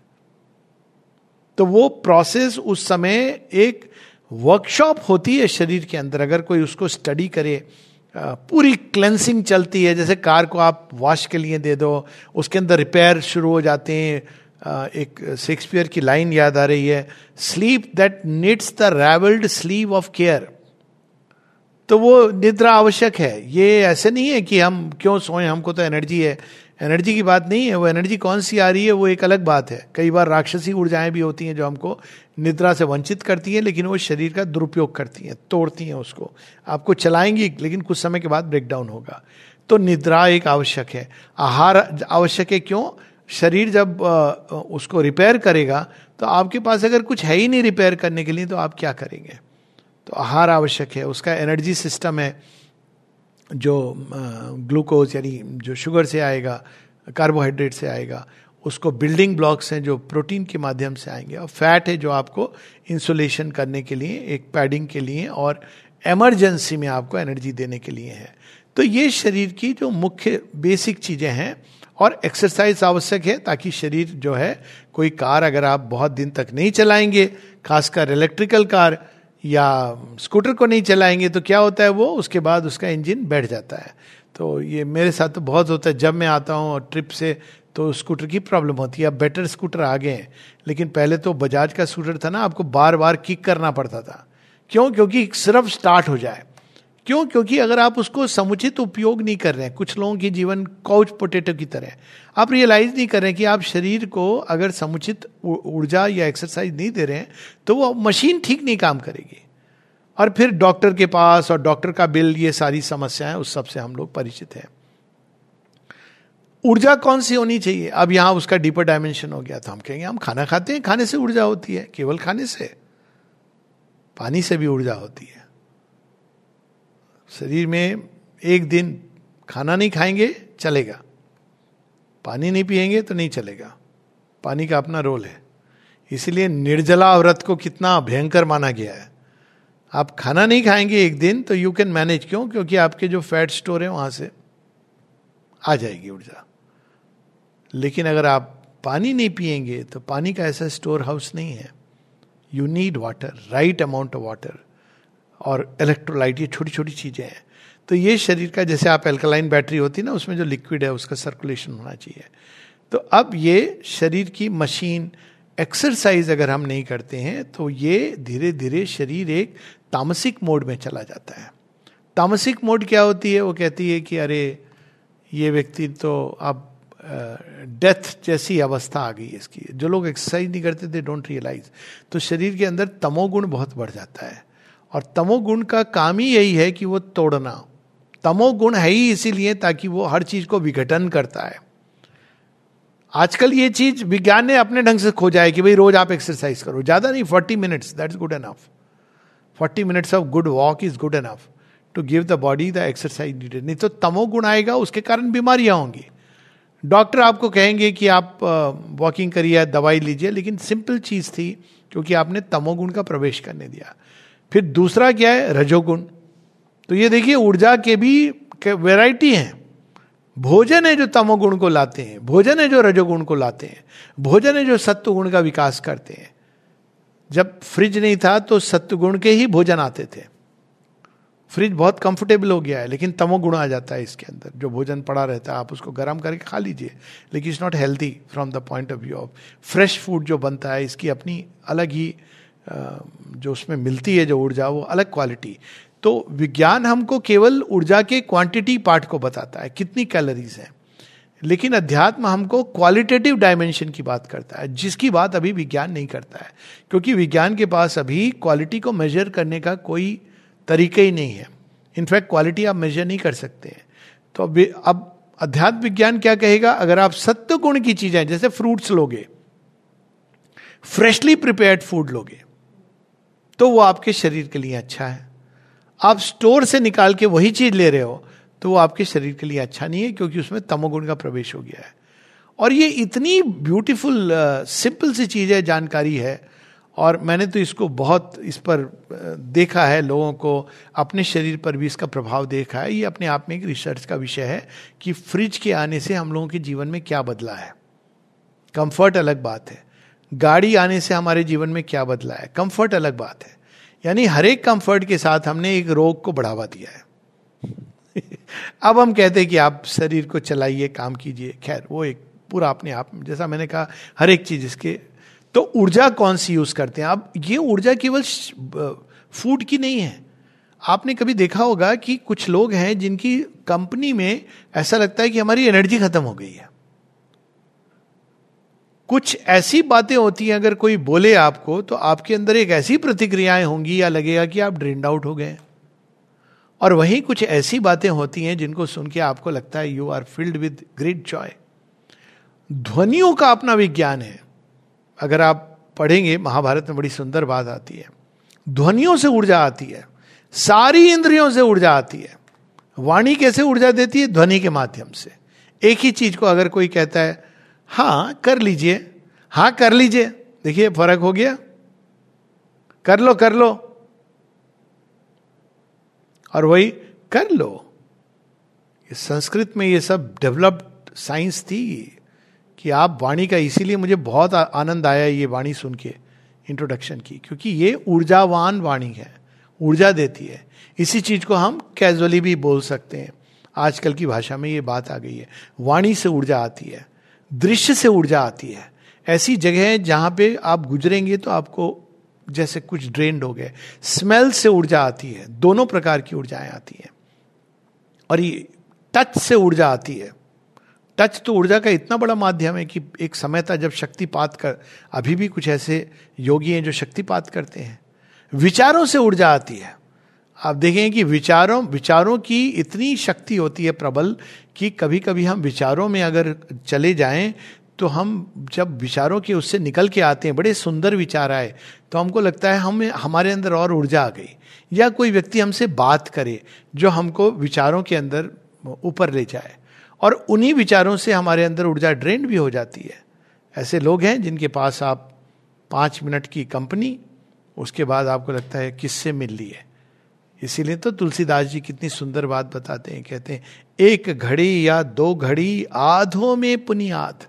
तो वो प्रोसेस उस समय एक वर्कशॉप होती है शरीर के अंदर। अगर कोई उसको स्टडी करे, पूरी क्लेंसिंग चलती है। जैसे कार को आप वॉश के लिए दे दो, उसके अंदर रिपेयर शुरू हो जाते हैं। एक शेक्सपियर की लाइन याद आ रही है, sleep that knits the ravelled sleeve of care. तो वो निद्रा आवश्यक है। ये ऐसे नहीं है कि हम क्यों सोएं, हमको तो एनर्जी है, एनर्जी की बात नहीं है। वो एनर्जी कौन सी आ रही है वो एक अलग बात है। कई बार राक्षसी ऊर्जाएं भी होती हैं जो हमको निद्रा से वंचित करती हैं, लेकिन वो शरीर का दुरुपयोग करती हैं, तोड़ती हैं उसको। आपको चलाएंगी लेकिन कुछ समय के बाद ब्रेकडाउन होगा। तो निद्रा एक आवश्यक है, आहार आवश्यक है। क्यों? शरीर जब उसको रिपेयर करेगा तो आपके पास अगर कुछ है ही नहीं रिपेयर करने के लिए तो आप क्या करेंगे? तो आहार आवश्यक है। उसका एनर्जी सिस्टम है जो ग्लूकोज यानी जो शुगर से आएगा, कार्बोहाइड्रेट से आएगा, उसको बिल्डिंग ब्लॉक्स हैं जो प्रोटीन के माध्यम से आएंगे, और फैट है जो आपको इंसुलेशन करने के लिए, एक पैडिंग के लिए और इमरजेंसी में आपको एनर्जी देने के लिए है। तो ये शरीर की जो मुख्य बेसिक चीजें हैं। और एक्सरसाइज आवश्यक है ताकि शरीर जो है, कोई कार अगर आप बहुत दिन तक नहीं चलाएंगे, खासकर इलेक्ट्रिकल कार या स्कूटर को नहीं चलाएंगे, तो क्या होता है, वो उसके बाद उसका इंजन बैठ जाता है। तो ये मेरे साथ तो बहुत होता है, जब मैं आता हूँ ट्रिप से तो स्कूटर की प्रॉब्लम होती है। अब बेटर स्कूटर आ गए हैं, लेकिन पहले तो बजाज का स्कूटर था ना, आपको बार बार किक करना पड़ता था। क्यों? क्योंकि सिर्फ स्टार्ट हो जाए। क्यों? क्योंकि अगर आप उसको समुचित उपयोग नहीं कर रहे हैं, कुछ लोगों की जीवन काउच पोटैटो की तरह, आप रियलाइज नहीं कर रहे हैं कि आप शरीर को अगर समुचित ऊर्जा या एक्सरसाइज नहीं दे रहे हैं तो वो मशीन ठीक नहीं काम करेगी। और फिर डॉक्टर के पास, और डॉक्टर का बिल, ये सारी समस्याएं, उस सब से हम लोग परिचित हैं। ऊर्जा कौन सी होनी चाहिए? अब यहां उसका डीपर डायमेंशन हो गया। तो हम कहेंगे हम खाना खाते हैं, खाने से ऊर्जा होती है। केवल खाने से? पानी से भी ऊर्जा होती है। शरीर में एक दिन खाना नहीं खाएंगे चलेगा, पानी नहीं पिएंगे तो नहीं चलेगा। पानी का अपना रोल है। इसीलिए निर्जला व्रत को कितना भयंकर माना गया है। आप खाना नहीं खाएंगे एक दिन तो यू कैन मैनेज। क्यों? क्योंकि आपके जो फैट स्टोर है वहां से आ जाएगी ऊर्जा। लेकिन अगर आप पानी नहीं पिएंगे तो पानी का ऐसा स्टोर हाउस नहीं है। You need water, right amount of water, और इलेक्ट्रोलाइट, ये छोटी छोटी चीजें हैं। तो ये शरीर का, जैसे आप एल्कलाइन बैटरी होती है ना, उसमें जो लिक्विड है उसका सर्कुलेशन होना चाहिए। तो अब ये शरीर की मशीन, एक्सरसाइज अगर हम नहीं करते हैं तो ये धीरे धीरे शरीर एक तामसिक मोड में चला जाता है। तामसिक मोड क्या होती है? वो कहती है कि अरे ये व्यक्ति तो अब डेथ जैसी अवस्था आ गई इसकी। जो लोग एक्सरसाइज नहीं करते दे डोंट रियलाइज। तो शरीर के अंदर तमोगुण बहुत बढ़ जाता है, और तमोगुण का काम ही यही है कि वो तोड़ना। तमोगुण है ही इसीलिए ताकि वो हर चीज को विघटन करता है। आजकल ये चीज विज्ञान ने अपने ढंग से खोजा है कि भाई रोज आप एक्सरसाइज करो, ज्यादा नहीं, forty minutes, that's good enough. Forty minutes of good walk is good enough to give the body the exercise needed. नहीं तो तमोगुण आएगा, उसके कारण बीमारियां होंगी। डॉक्टर आपको कहेंगे कि आप वॉकिंग करिए, दवाई लीजिए, लेकिन सिंपल चीज थी क्योंकि आपने तमोगुण का प्रवेश करने दिया। फिर दूसरा क्या है? रजोगुण। तो ये देखिए ऊर्जा के भी वैरायटी हैं। भोजन है जो तमोगुण को लाते हैं, भोजन है जो रजोगुण को लाते हैं, भोजन है जो सत्वगुण का विकास करते हैं। जब फ्रिज नहीं था तो सत्वगुण के ही भोजन आते थे। फ्रिज बहुत कंफर्टेबल हो गया है, लेकिन तमोगुण आ जाता है इसके अंदर। जो भोजन पड़ा रहता है आप उसको गर्म करके खा लीजिए, लेकिन it's not healthy from the point of view of fresh food जो बनता है, इसकी अपनी अलग ही जो उसमें मिलती है जो ऊर्जा, वो अलग क्वालिटी। तो विज्ञान हमको केवल ऊर्जा के क्वांटिटी पार्ट को बताता है, कितनी कैलोरीज है, लेकिन अध्यात्म हमको क्वालिटेटिव डायमेंशन की बात करता है, जिसकी बात अभी विज्ञान नहीं करता है। क्योंकि विज्ञान के पास अभी क्वालिटी को मेजर करने का कोई तरीका ही नहीं है। इनफैक्ट क्वालिटी आप मेजर नहीं कर सकते हैं। तो अब अब अध्यात्म विज्ञान क्या कहेगा? अगर आप सत्व गुण की चीजें, जैसे फ्रूट्स लोगे, फ्रेशली प्रिपेयर्ड फूड लोगे, तो वो आपके शरीर के लिए अच्छा है। आप स्टोर से निकाल के वही चीज ले रहे हो तो वो आपके शरीर के लिए अच्छा नहीं है, क्योंकि उसमें तमोगुण का प्रवेश हो गया है। और ये इतनी ब्यूटीफुल सिंपल सी चीज है, जानकारी है। और मैंने तो इसको बहुत इस पर देखा है, लोगों को अपने शरीर पर भी इसका प्रभाव देखा है। ये अपने आप में एक रिसर्च का विषय है कि फ्रिज के आने से हम लोगों के जीवन में क्या बदला है। कंफर्ट अलग बात है, गाड़ी आने से हमारे जीवन में क्या बदला है, कंफर्ट अलग बात है। यानी हर एक कंफर्ट के साथ हमने एक रोग को बढ़ावा दिया है। अब हम कहते हैं कि आप शरीर को चलाइए, काम कीजिए, खैर वो एक पूरा अपने आप में, जैसा मैंने कहा, हर एक चीज इसके। तो ऊर्जा कौन सी यूज करते हैं? अब ये ऊर्जा केवल फूड की नहीं है। आपने कभी देखा होगा कि कुछ लोग हैं जिनकी कंपनी में ऐसा लगता है कि हमारी एनर्जी खत्म हो गई है। कुछ ऐसी बातें होती हैं, अगर कोई बोले आपको तो आपके अंदर एक ऐसी प्रतिक्रियाएं होंगी या लगेगा कि आप ड्रेन्ड आउट हो गए। और वहीं कुछ ऐसी बातें होती हैं जिनको सुन के आपको लगता है you are filled with great joy. ध्वनियों का अपना विज्ञान है। अगर आप पढ़ेंगे महाभारत में बड़ी सुंदर बात आती है, ध्वनियों से ऊर्जा आती है, सारी इंद्रियों से ऊर्जा आती है। वाणी कैसे ऊर्जा देती है? ध्वनि के माध्यम से। एक ही चीज को अगर कोई कहता है हाँ कर लीजिए, हाँ कर लीजिए, देखिए फर्क हो गया, कर लो कर लो, और वही कर लो। ये संस्कृत में ये सब डेवलप्ड साइंस थी कि आप वाणी का, इसीलिए मुझे बहुत आनंद आया ये वाणी सुन के इंट्रोडक्शन की, क्योंकि ये ऊर्जावान वाणी है, ऊर्जा देती है। इसी चीज को हम कैजुअली भी बोल सकते हैं, आजकल की भाषा में ये बात आ गई है। वाणी से ऊर्जा आती है, दृश्य से ऊर्जा आती है। ऐसी जगह है जहां पे आप गुजरेंगे तो आपको जैसे कुछ ड्रेन्ड हो गए। स्मेल से ऊर्जा आती है, दोनों प्रकार की ऊर्जाएं आती हैं। और ये टच से ऊर्जा आती है। टच तो ऊर्जा का इतना बड़ा माध्यम है कि एक समय था जब शक्तिपात कर, अभी भी कुछ ऐसे योगी हैं जो शक्तिपात करते हैं। विचारों से ऊर्जा आती है। आप देखें कि विचारों विचारों की इतनी शक्ति होती है प्रबल कि कभी कभी हम विचारों में अगर चले जाएं तो हम जब विचारों के उससे निकल के आते हैं, बड़े सुंदर विचार आए, तो हमको लगता है हमें हमारे अंदर और ऊर्जा आ गई। या कोई व्यक्ति हमसे बात करे जो हमको विचारों के अंदर ऊपर ले जाए, और उन्हीं विचारों से हमारे अंदर ऊर्जा ड्रेन भी हो जाती है। ऐसे लोग हैं जिनके पास आप पाँच मिनट की कंपनी, उसके बाद आपको लगता है किससे मिल ली है। इसीलिए तो तुलसीदास जी कितनी सुंदर बात बताते हैं, कहते हैं एक घड़ी या दो घड़ी आधों में पुनियाद,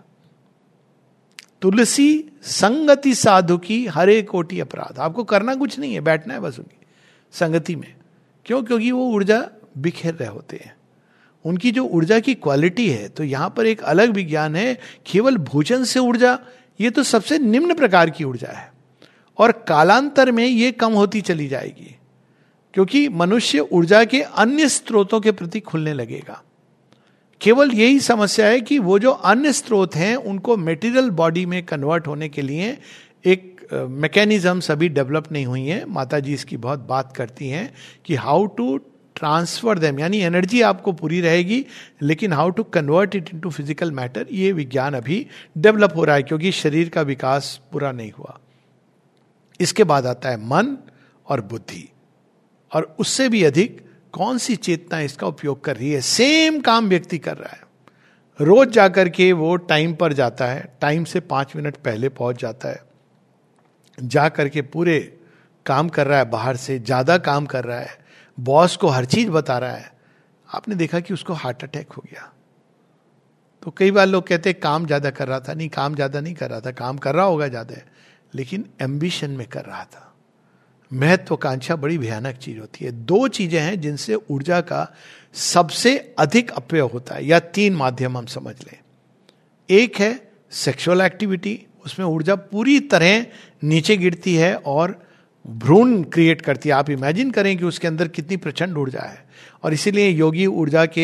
तुलसी संगति साधु की हरे कोटि अपराध। आपको करना कुछ नहीं है, बैठना है बस उनकी संगति में। क्यों? क्योंकि वो ऊर्जा बिखेर रहे होते हैं, उनकी जो ऊर्जा की क्वालिटी है। तो यहां पर एक अलग विज्ञान है। केवल भोजन से ऊर्जा, ये तो सबसे निम्न प्रकार की ऊर्जा है, और कालांतर में ये कम होती चली जाएगी, क्योंकि मनुष्य ऊर्जा के अन्य स्रोतों के प्रति खुलने लगेगा। केवल यही समस्या है कि वो जो अन्य स्रोत हैं उनको मेटीरियल बॉडी में कन्वर्ट होने के लिए एक मैकेनिज्म अभी डेवलप नहीं हुई है। माता जी इसकी बहुत बात करती हैं कि हाउ टू ट्रांसफर देम, यानी एनर्जी आपको पूरी रहेगी, लेकिन how to convert it into physical matter, ये विज्ञान अभी डेवलप हो रहा है, क्योंकि शरीर का विकास पूरा नहीं हुआ। इसके बाद आता है मन और बुद्धि, और उससे भी अधिक कौन सी चेतना इसका उपयोग कर रही है। सेम काम व्यक्ति कर रहा है, रोज जाकर के वो टाइम पर जाता है, टाइम से पांच मिनट पहले पहुंच जाता है, जा करके पूरे काम कर रहा है, बाहर से ज्यादा काम कर रहा है, बॉस को हर चीज बता रहा है। आपने देखा कि उसको हार्ट अटैक हो गया। तो कई बार लोग कहते हैं काम ज्यादा कर रहा था। नहीं, काम ज्यादा नहीं कर रहा था, काम कर रहा होगा ज्यादा, लेकिन एम्बिशन में कर रहा था। महत्वाकांक्षा बड़ी भयानक चीज होती है। दो चीजें हैं जिनसे ऊर्जा का सबसे अधिक अपव्यय होता है, या तीन माध्यम हम समझ लें। एक है सेक्सुअल एक्टिविटी, उसमें ऊर्जा पूरी तरह नीचे गिरती है और भ्रूण क्रिएट करती है। आप इमेजिन करें कि उसके अंदर कितनी प्रचंड ऊर्जा है। और इसीलिए योगी ऊर्जा के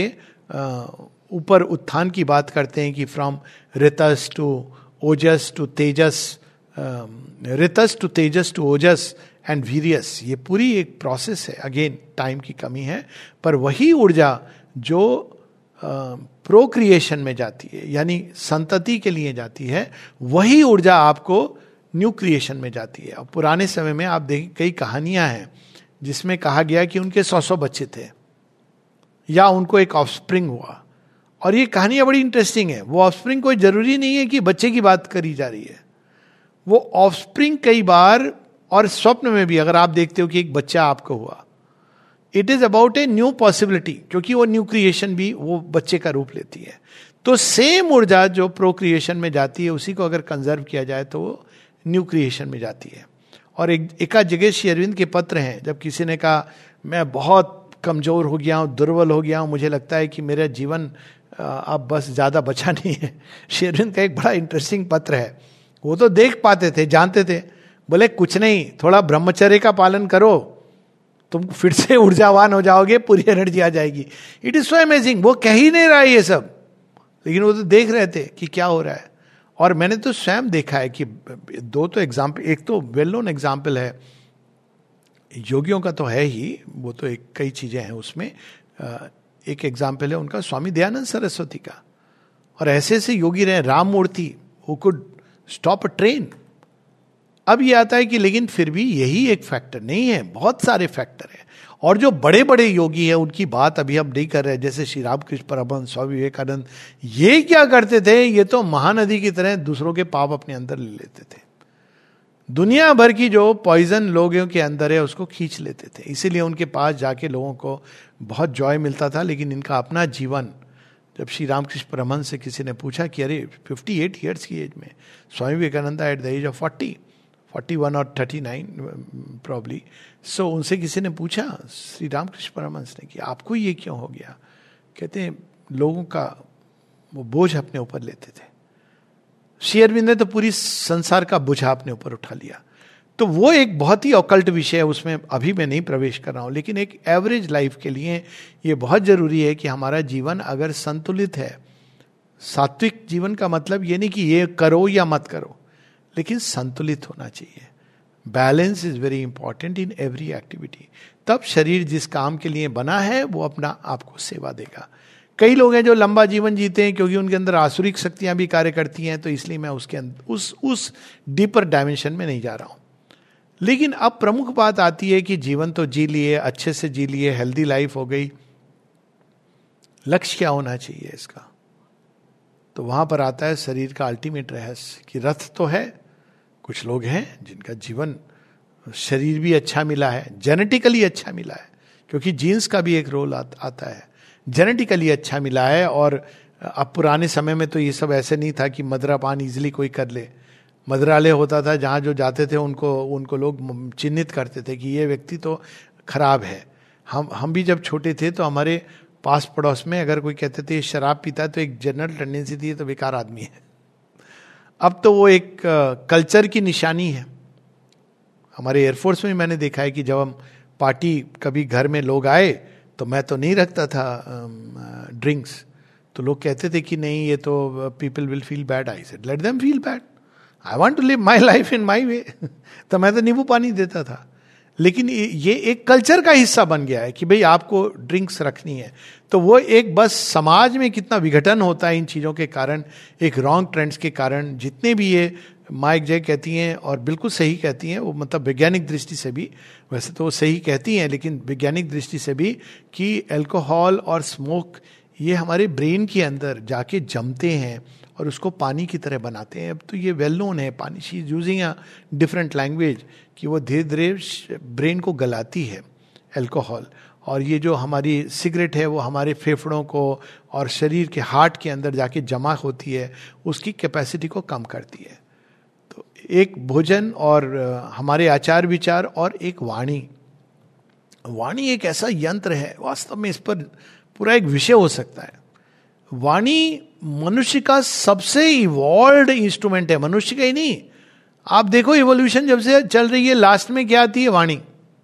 ऊपर उत्थान की बात करते हैं कि फ्रॉम ऋतस टू ओजस टू तेजस, ऋतस टू तेजस टू ओजस एंड वीरियस, ये पूरी एक प्रोसेस है। अगेन टाइम की कमी है, पर वही ऊर्जा जो प्रोक्रिएशन में जाती है, यानी संतति के लिए जाती है, वही ऊर्जा आपको न्यू क्रिएशन में जाती है। और पुराने समय में आप देखें कई कहानियां हैं जिसमें कहा गया कि उनके सौ सौ बच्चे थे, या उनको एक ऑफस्प्रिंग हुआ। और ये कहानियां बड़ी इंटरेस्टिंग है। वो ऑफस्प्रिंग कोई जरूरी नहीं है कि बच्चे की बात करी जा रही है। वो ऑफस्प्रिंग कई बार, और स्वप्न में भी अगर आप देखते हो कि एक बच्चा आपको हुआ, it is about a new possibility, क्योंकि वो न्यू क्रिएशन भी वो बच्चे का रूप लेती है। तो सेम ऊर्जा जो प्रोक्रिएशन में जाती है, उसी को अगर कंजर्व किया जाए तो वो न्यू क्रिएशन में जाती है। और एक एका जगह श्री अरविंद के पत्र हैं, जब किसी ने कहा मैं बहुत कमजोर हो गया हूँ, दुर्बल हो गया हूँ, मुझे लगता है कि मेरा जीवन अब बस ज्यादा बचा नहीं है। श्री अरविंद का एक बड़ा इंटरेस्टिंग पत्र है। वो तो देख पाते थे, जानते थे, बोले कुछ नहीं, थोड़ा ब्रह्मचर्य का पालन करो, तुम फिर से ऊर्जावान हो जाओगे, पूरी एनर्जी आ जाएगी। It is so amazing. वो कह ही नहीं रहा है ये सब, लेकिन वो तो देख रहे थे कि क्या हो रहा है। और मैंने तो स्वयं देखा है कि दो तो एग्जाम्पल, एक तो वेल नोन एग्जाम्पल है, योगियों का तो है ही, वो तो एक कई चीजें हैं उसमें। एक एग्जाम्पल है उनका स्वामी दयानंद सरस्वती का, और ऐसे ऐसे योगी रहे, Ram Murthy who could stop a train. अब ये आता है कि लेकिन फिर भी यही एक फैक्टर नहीं है, बहुत सारे फैक्टर हैं। और जो बड़े बड़े योगी हैं उनकी बात अभी हम नहीं कर रहे हैं, जैसे श्री रामकृष्ण परमहंस, स्वामी विवेकानंद, ये क्या करते थे, ये तो महानदी की तरह दूसरों के पाप अपने अंदर ले लेते थे। दुनिया भर की जो पॉइजन लोगों के अंदर है उसको खींच लेते थे, इसीलिए उनके पास जाके लोगों को बहुत जॉय मिलता था। लेकिन इनका अपना जीवन, जब श्री रामकृष्ण परमहंस से किसी ने पूछा कि अरे फिफ्टी एट ईयर्स की एज में Swami Vivekananda at the age of forty forty one और थर्टी नाइन प्रॉब्ली, सो उनसे किसी ने पूछा श्री रामकृष्ण परमहंस ने कि आपको ये क्यों हो गया? कहते हैं लोगों का वो बोझ अपने ऊपर लेते थे। श्री अरविंद ने तो पूरी संसार का बोझा अपने ऊपर उठा लिया। तो वो एक बहुत ही ऑकल्ट विषय है, उसमें अभी मैं नहीं प्रवेश कर रहा हूं। लेकिन एक एवरेज लाइफ के लिए ये बहुत जरूरी है कि हमारा जीवन अगर संतुलित है, सात्विक जीवन का मतलब ये नहीं कि ये करो या मत करो, लेकिन संतुलित होना चाहिए। Balance is very important in every activity. तब शरीर जिस काम के लिए बना है वो अपना आपको सेवा देगा। कई लोग हैं जो लंबा जीवन जीते हैं क्योंकि उनके अंदर आसुरिक शक्तियां भी कार्य करती हैं, तो इसलिए मैं उसके अंदर उस उस डीपर डायमेंशन में नहीं जा रहा हूं। लेकिन अब प्रमुख बात आती है कि जीवन तो जी लिए, अच्छे से जी लिए, हेल्दी लाइफ हो गई, लक्ष्य क्या होना चाहिए इसका? तो वहां पर आता है शरीर का अल्टीमेट रहस्य कि रथ तो है, कुछ लोग हैं जिनका जीवन, शरीर भी अच्छा मिला है, जेनेटिकली अच्छा मिला है, क्योंकि जीन्स का भी एक रोल आता है, जेनेटिकली अच्छा मिला है। और अब पुराने समय में तो ये सब ऐसे नहीं था कि मदरा पान इजिली कोई कर ले। मदरालय होता था, जहाँ जो जाते थे उनको उनको लोग चिन्हित करते थे कि ये व्यक्ति तो खराब है। हम हम भी जब छोटे थे तो हमारे पास पड़ोस में अगर कोई कहते थे शराब पीता है तो एक जनरल टेंडेंसी थी तो बेकार आदमी है। अब तो वो एक कल्चर की निशानी है। हमारे एयरफोर्स में मैंने देखा है कि जब हम पार्टी कभी घर में लोग आए तो मैं तो नहीं रखता था ड्रिंक्स, तो लोग कहते थे कि नहीं ये तो people will feel bad. I said let them feel bad, I want to live my life in my way. तो मैं तो नींबू पानी देता था। लेकिन ये एक कल्चर का हिस्सा बन गया है कि भाई आपको ड्रिंक्स रखनी है। तो वो एक बस समाज में कितना विघटन होता है इन चीज़ों के कारण, एक रॉन्ग ट्रेंड्स के कारण। जितने भी ये माइक जय कहती हैं और बिल्कुल सही कहती हैं, वो मतलब वैज्ञानिक दृष्टि से भी, वैसे तो वो सही कहती हैं लेकिन वैज्ञानिक दृष्टि से भी, कि अल्कोहल और स्मोक ये हमारे ब्रेन के अंदर जाके जमते हैं और उसको पानी की तरह बनाते हैं। अब तो ये वेल नोन है, पानी, she is using a different language, कि वो धीरे धीरे ब्रेन को गलाती है अल्कोहल। और ये जो हमारी सिगरेट है वो हमारे फेफड़ों को और शरीर के हार्ट के अंदर जाके जमा होती है, उसकी कैपेसिटी को कम करती है। तो एक भोजन और हमारे आचार विचार और एक वाणी, वाणी एक ऐसा यंत्र है, वास्तव में इस पर पूरा एक विषय हो सकता है। वाणी मनुष्य का सबसे इवॉल्व्ड इंस्ट्रूमेंट है, मनुष्य का ही नहीं। आप देखो इवोल्यूशन जब से चल रही है, लास्ट में क्या आती है? वाणी।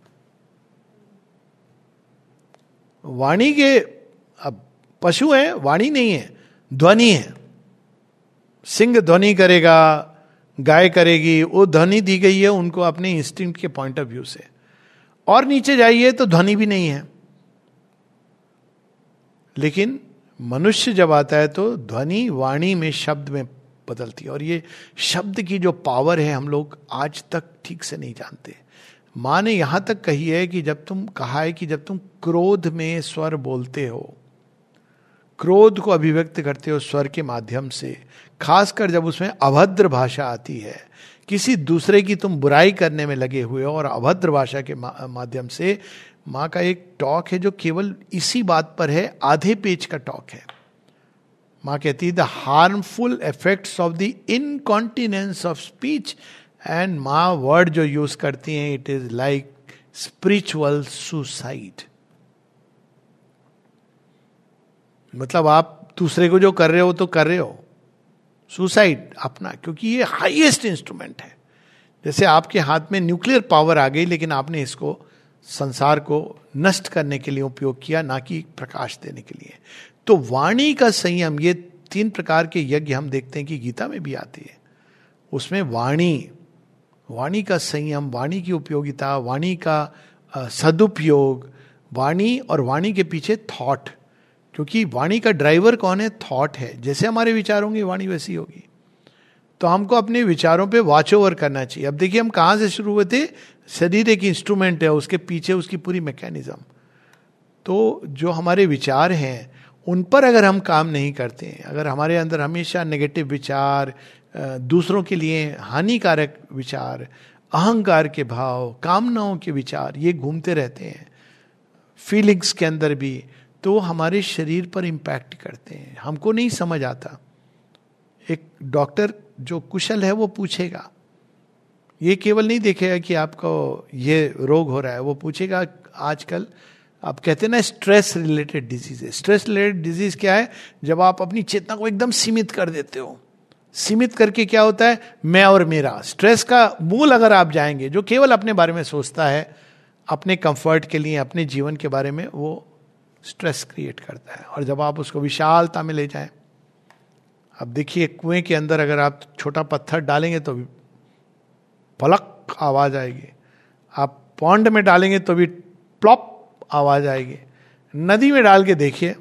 वाणी के, अब पशु है, वाणी नहीं है, ध्वनि है। सिंह ध्वनि करेगा, गाय करेगी, वो ध्वनि दी गई है उनको अपने इंस्टिंक्ट के पॉइंट ऑफ व्यू से। और नीचे जाइए तो ध्वनि भी नहीं है। लेकिन मनुष्य जब आता है तो ध्वनि वाणी में, शब्द में बदलती है। और ये शब्द की जो पावर है हम लोग आज तक ठीक से नहीं जानते। माँ ने यहां तक कही है कि जब तुम, कहा है कि जब तुम क्रोध में स्वर बोलते हो, क्रोध को अभिव्यक्त करते हो स्वर के माध्यम से, खासकर जब उसमें अभद्र भाषा आती है, किसी दूसरे की तुम बुराई करने में लगे हुए हो और अभद्र भाषा के माध्यम से, माँ का एक टॉक है जो केवल इसी बात पर है, आधे पेज का टॉक है। माँ कहती है the harmful effects of the incontinence of speech, and माँ वर्ड जो यूज करती हैं, it is like spiritual suicide. मतलब आप दूसरे को जो कर रहे हो तो कर रहे हो सुसाइड अपना, क्योंकि ये हाईएस्ट इंस्ट्रूमेंट है। जैसे आपके हाथ में न्यूक्लियर पावर आ गई, लेकिन आपने इसको संसार को नष्ट करने के लिए उपयोग किया, ना कि प्रकाश देने के लिए। तो वाणी का संयम, ये तीन प्रकार के यज्ञ हम देखते हैं कि गीता में भी आती है। उसमें वाणी, वाणी का संयम, वाणी की उपयोगिता, वाणी का सदुपयोग, वाणी और वाणी के पीछे थॉट, क्योंकि वाणी का ड्राइवर कौन है? थॉट है। जैसे हमारे विचार होंगे वाणी वैसी होगी। तो हमको अपने विचारों पे वॉच ओवर करना चाहिए। अब देखिए हम कहाँ से शुरू हुए थे, शरीर एक इंस्ट्रूमेंट है, उसके पीछे उसकी पूरी मैकेनिज्म। तो जो हमारे विचार हैं उन पर अगर हम काम नहीं करते हैं, अगर हमारे अंदर हमेशा नेगेटिव विचार, दूसरों के लिए हानिकारक विचार, अहंकार के भाव, कामनाओं के विचार ये घूमते रहते हैं फीलिंग्स के अंदर भी, तो हमारे शरीर पर इम्पैक्ट करते हैं। हमको नहीं समझ आता। एक डॉक्टर जो कुशल है वो पूछेगा, ये केवल नहीं देखेगा कि आपको ये रोग हो रहा है, वो पूछेगा आजकल आप कहते हैं ना स्ट्रेस रिलेटेड डिजीज है। स्ट्रेस रिलेटेड डिजीज क्या है? जब आप अपनी चेतना को एकदम सीमित कर देते हो। सीमित करके क्या होता है? मैं और मेरा। स्ट्रेस का मूल अगर आप जाएंगे, जो केवल अपने बारे में सोचता है, अपने कंफर्ट के लिए, अपने जीवन के बारे में, वो स्ट्रेस क्रिएट करता है। और जब आप उसको विशालता में ले जाएं, अब देखिए कुएं के अंदर अगर आप छोटा पत्थर डालेंगे तो भी पलक आवाज आएगी, आप पॉन्ड में डालेंगे तो भी प्लॉप आवाज आएगी। नदी में डाल के देखिए,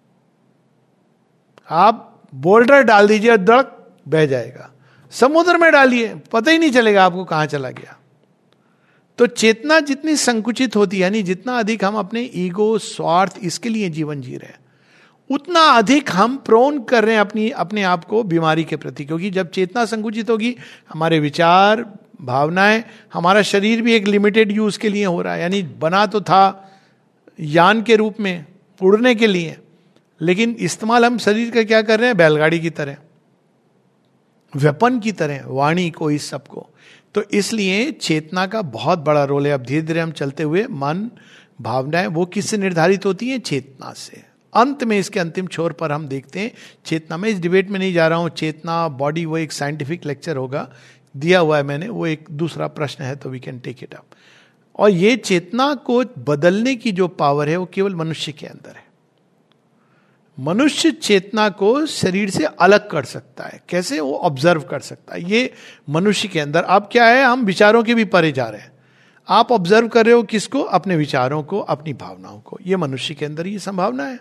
आप बोल्डर डाल दीजिए, दड़क बह जाएगा। समुद्र में डालिए, पता ही नहीं चलेगा आपको कहां चला गया। तो चेतना जितनी संकुचित होती है, यानी जितना अधिक हम अपने ईगो, स्वार्थ, इसके लिए जीवन जी रहे हैं, उतना अधिक हम प्रोन कर रहे हैं अपनी अपने आप को बीमारी के प्रति। क्योंकि जब चेतना संकुचित होगी, हमारे विचार, भावनाएं, हमारा शरीर भी एक लिमिटेड यूज के लिए हो रहा है। यानी बना तो था यान के रूप में, उड़ने के लिए, लेकिन इस्तेमाल हम शरीर का क्या कर रहे हैं? बैलगाड़ी की तरह, वेपन की तरह, वाणी को, इस सब को। तो इसलिए चेतना का बहुत बड़ा रोल है। अब धीरे धीरे हम चलते हुए मन, भावनाएं, वो किससे निर्धारित होती हैं? चेतना से। अंत में इसके अंतिम छोर पर हम देखते हैं चेतना में, इस डिबेट में नहीं जा रहा हूं, चेतना बॉडी वो एक साइंटिफिक लेक्चर होगा, दिया हुआ है मैंने, वो एक दूसरा प्रश्न है, तो we can take it up. और ये चेतना को बदलने की जो पावर है वो केवल मनुष्य के अंदर है। मनुष्य चेतना को शरीर से अलग कर सकता है। कैसे? वो ऑब्जर्व कर सकता है, ये मनुष्य के अंदर। अब क्या है, हम विचारों के भी परे जा रहे हैं। आप ऑब्जर्व कर रहे हो किसको? अपने विचारों को, अपनी भावनाओं को। ये मनुष्य के अंदर ये संभावना है।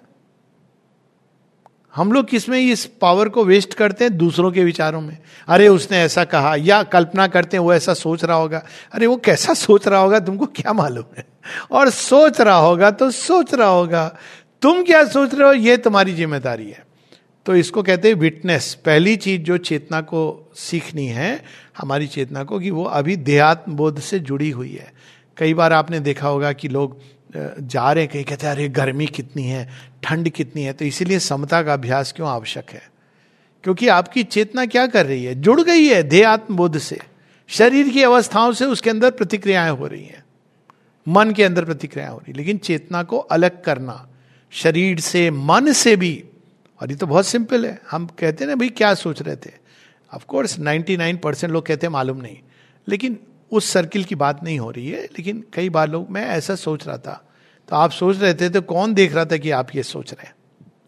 हम लोग किसमें इस पावर को वेस्ट करते हैं? दूसरों के विचारों में। अरे उसने ऐसा कहा, या कल्पना करते हैं वो ऐसा सोच रहा होगा। अरे वो कैसा सोच रहा होगा तुमको क्या मालूम है? और सोच रहा होगा तो सोच रहा होगा, तुम क्या सोच रहे हो ये तुम्हारी जिम्मेदारी है। तो इसको कहते हैं विटनेस। पहली चीज जो चेतना को सीखनी है, हमारी चेतना को, कि वो अभी देहात्म बोध से जुड़ी हुई है। कई बार आपने देखा होगा कि लोग जा रहे हैं कहीं, कहते हैं अरे गर्मी कितनी है, ठंड कितनी है। तो इसीलिए समता का अभ्यास क्यों आवश्यक है? क्योंकि आपकी चेतना क्या कर रही है? जुड़ गई है देहात्म बोध से। शरीर की अवस्थाओं से उसके अंदर प्रतिक्रियाएं हो रही हैं, मन के अंदर प्रतिक्रियाएं हो रही। लेकिन चेतना को अलग करना शरीर से, मन से भी, और ये तो बहुत सिंपल है। हम कहते हैं ना भाई क्या सोच रहे थे, ऑफ कोर्स निन्यानवे परसेंट लोग कहते हैं मालूम नहीं, लेकिन उस सर्किल की बात नहीं हो रही है। लेकिन कई बार लोग, मैं ऐसा सोच रहा था, तो आप सोच रहे थे तो कौन देख रहा था कि आप ये सोच रहे हैं?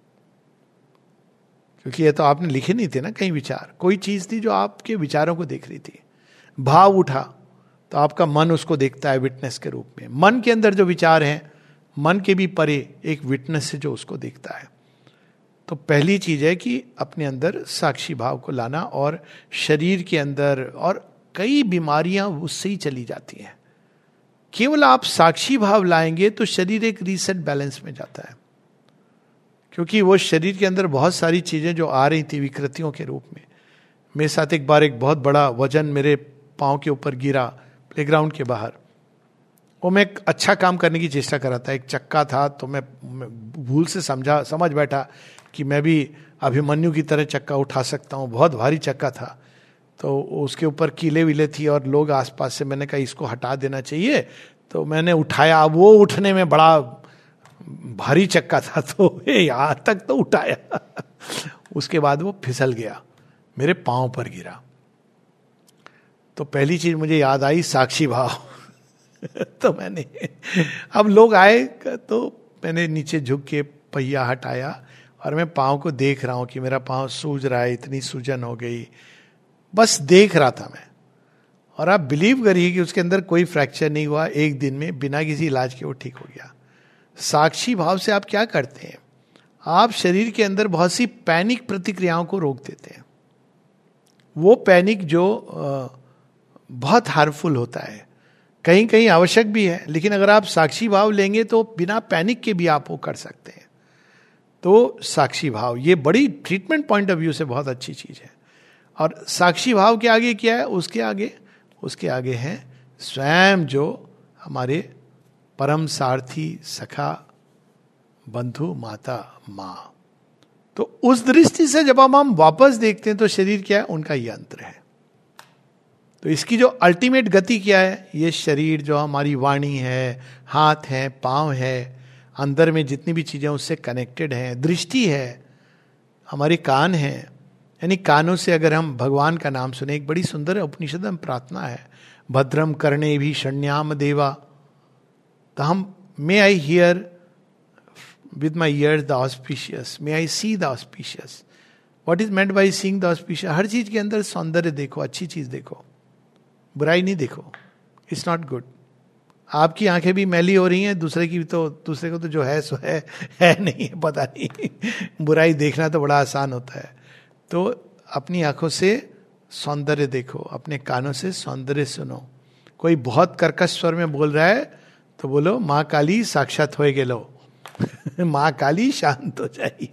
क्योंकि ये तो आपने लिखे नहीं थे ना कहीं विचार, कोई चीज थी जो आपके विचारों को देख रही थी। भाव उठा तो आपका मन उसको देखता है विटनेस के रूप में। मन के अंदर जो विचार हैं, मन के भी परे एक विटनेस से जो उसको देखता है। तो पहली चीज है कि अपने अंदर साक्षी भाव को लाना, और शरीर के अंदर, और कई बीमारियां उससे ही चली जाती हैं। केवल आप साक्षी भाव लाएंगे तो शरीर एक रीसेट बैलेंस में जाता है। क्योंकि वो शरीर के अंदर बहुत सारी चीजें जो आ रही थी विकृतियों के रूप में। मेरे साथ एक बार एक बहुत बड़ा वजन मेरे पांव के ऊपर गिरा प्लेग्राउंड के बाहर। वो मैं एक अच्छा काम करने की चेष्टा कर रहा था, एक चक्का था, तो मैं, मैं भूल से समझा समझ बैठा कि मैं भी अभिमन्यु की तरह चक्का उठा सकता हूँ। बहुत भारी चक्का था, तो उसके ऊपर कीले विले थी और लोग आसपास से, मैंने कहा इसको हटा देना चाहिए, तो मैंने उठाया। अब वो उठने में बड़ा भारी चक्का था, तो यहाँ तक तो उठाया उसके बाद वो फिसल गया, मेरे पांव पर गिरा। तो पहली चीज मुझे याद आई, साक्षी भाव तो मैंने, अब लोग आए तो मैंने नीचे झुक के पहिया हटाया, और मैं पांव को देख रहा हूं कि मेरा पांव सूज रहा है, इतनी सूजन हो गई, बस देख रहा था मैं। और आप बिलीव करिए कि उसके अंदर कोई फ्रैक्चर नहीं हुआ, एक दिन में बिना किसी इलाज के वो ठीक हो गया। साक्षी भाव से आप क्या करते हैं, आप शरीर के अंदर बहुत सी पैनिक प्रतिक्रियाओं को रोक देते हैं। वो पैनिक जो बहुत हार्मफुल होता है, कहीं कहीं आवश्यक भी है, लेकिन अगर आप साक्षी भाव लेंगे तो बिना पैनिक के भी आप वो कर सकते हैं। तो साक्षी भाव ये बड़ी ट्रीटमेंट पॉइंट ऑफ व्यू से बहुत अच्छी चीज है। और साक्षी भाव के आगे क्या है, उसके आगे उसके आगे है स्वयं जो हमारे परम सारथी सखा बंधु माता माँ। तो उस दृष्टि से जब हम हम वापस देखते हैं तो शरीर क्या है, उनका यंत्र है। तो इसकी जो अल्टीमेट गति क्या है, ये शरीर जो हमारी वाणी है, हाथ है, पांव है, अंदर में जितनी भी चीजें उससे कनेक्टेड हैं, दृष्टि है, हमारे कान है, यानी कानों से अगर हम भगवान का नाम सुने, एक बड़ी सुंदर उपनिषद में प्रार्थना है, भद्रम कर्णे भी शण्याम देवा, तो हम may I hear with my ears the auspicious, may I see the auspicious. What is meant by seeing the auspicious? हर चीज के अंदर सौंदर्य देखो, अच्छी चीज देखो, बुराई नहीं देखो। It's not good. आपकी आंखें भी मैली हो रही हैं, दूसरे की भी, तो दूसरे को तो जो है सो है, है नहीं है, पता नहीं। बुराई देखना तो बड़ा आसान होता है। तो अपनी आंखों से सौंदर्य देखो, अपने कानों से सौंदर्य सुनो। कोई बहुत कर्कश स्वर में बोल रहा है तो बोलो माँ काली साक्षात होए गेलो, माँ काली शांत हो जाएगी।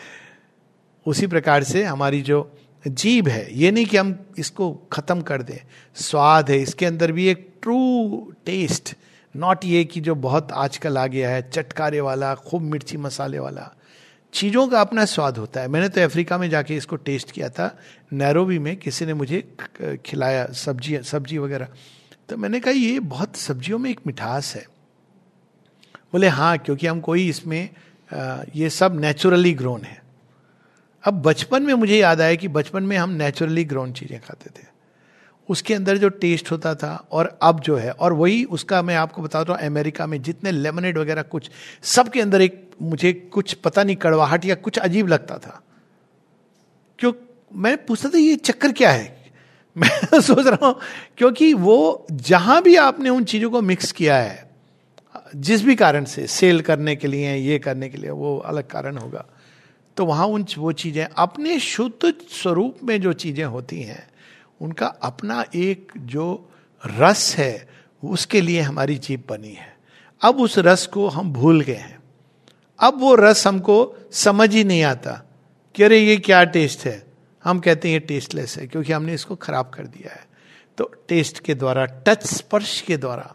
उसी प्रकार से हमारी जो जीभ है, ये नहीं कि हम इसको खत्म कर दें, स्वाद है इसके अंदर भी एक ट्रू टेस्ट, नॉट ये कि जो बहुत आजकल आ गया है चटकारे वाला, खूब मिर्ची मसाले वाला। चीजों का अपना स्वाद होता है। मैंने तो अफ्रीका में जाके इसको टेस्ट किया था, नैरोबी में किसी ने मुझे खिलाया सब्जी सब्जी वगैरह, तो मैंने कहा ये बहुत सब्जियों में एक मिठास है। बोले हाँ, क्योंकि हम कोई इसमें आ, ये सब नेचुरली ग्रोन है। अब बचपन में मुझे याद आया कि बचपन में हम नेचुरली ग्रोन चीजें खाते थे, उसके अंदर जो टेस्ट होता था, और अब जो है, और वही उसका मैं आपको बताता हूँ, अमेरिका में जितने लेमनेड वगैरह कुछ, सबके अंदर एक मुझे कुछ पता नहीं कड़वाहट या कुछ अजीब लगता था। क्यों? मैं पूछता था ये चक्कर क्या है। मैं सोच रहा हूँ क्योंकि वो जहां भी आपने उन चीजों को मिक्स किया है, जिस भी कारण से, सेल करने के लिए, ये करने के लिए, वो अलग कारण होगा, तो वहां उन वो चीजें अपने शुद्ध स्वरूप में जो चीजें होती हैं, उनका अपना एक जो रस है, उसके लिए हमारी जीभ बनी है। अब उस रस को हम भूल गए हैं। अब वो रस हमको समझ ही नहीं आता कि अरे ये क्या टेस्ट है। हम कहते हैं ये टेस्टलेस है, क्योंकि हमने इसको खराब कर दिया है। तो टेस्ट के द्वारा, टच, स्पर्श के द्वारा,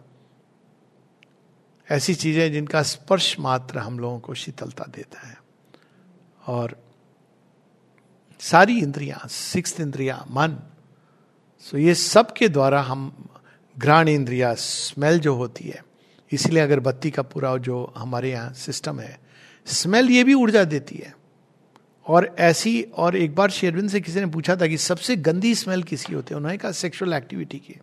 ऐसी चीजें जिनका स्पर्श मात्र हम लोगों को शीतलता देता है। और सारी इंद्रियां, सिक्स्थ इंद्रियां, मन, सो ये सब के द्वारा हम, घ्राण इंद्रिया, स्मेल जो होती है, इसलिए अगरबत्ती का पूरा जो हमारे यहाँ सिस्टम है, स्मेल ये भी ऊर्जा देती है। और ऐसी, और एक बार शेरविन से किसी ने पूछा था कि सबसे गंदी स्मेल किसकी होती है, उन्होंने कहा सेक्सुअल एक्टिविटी की।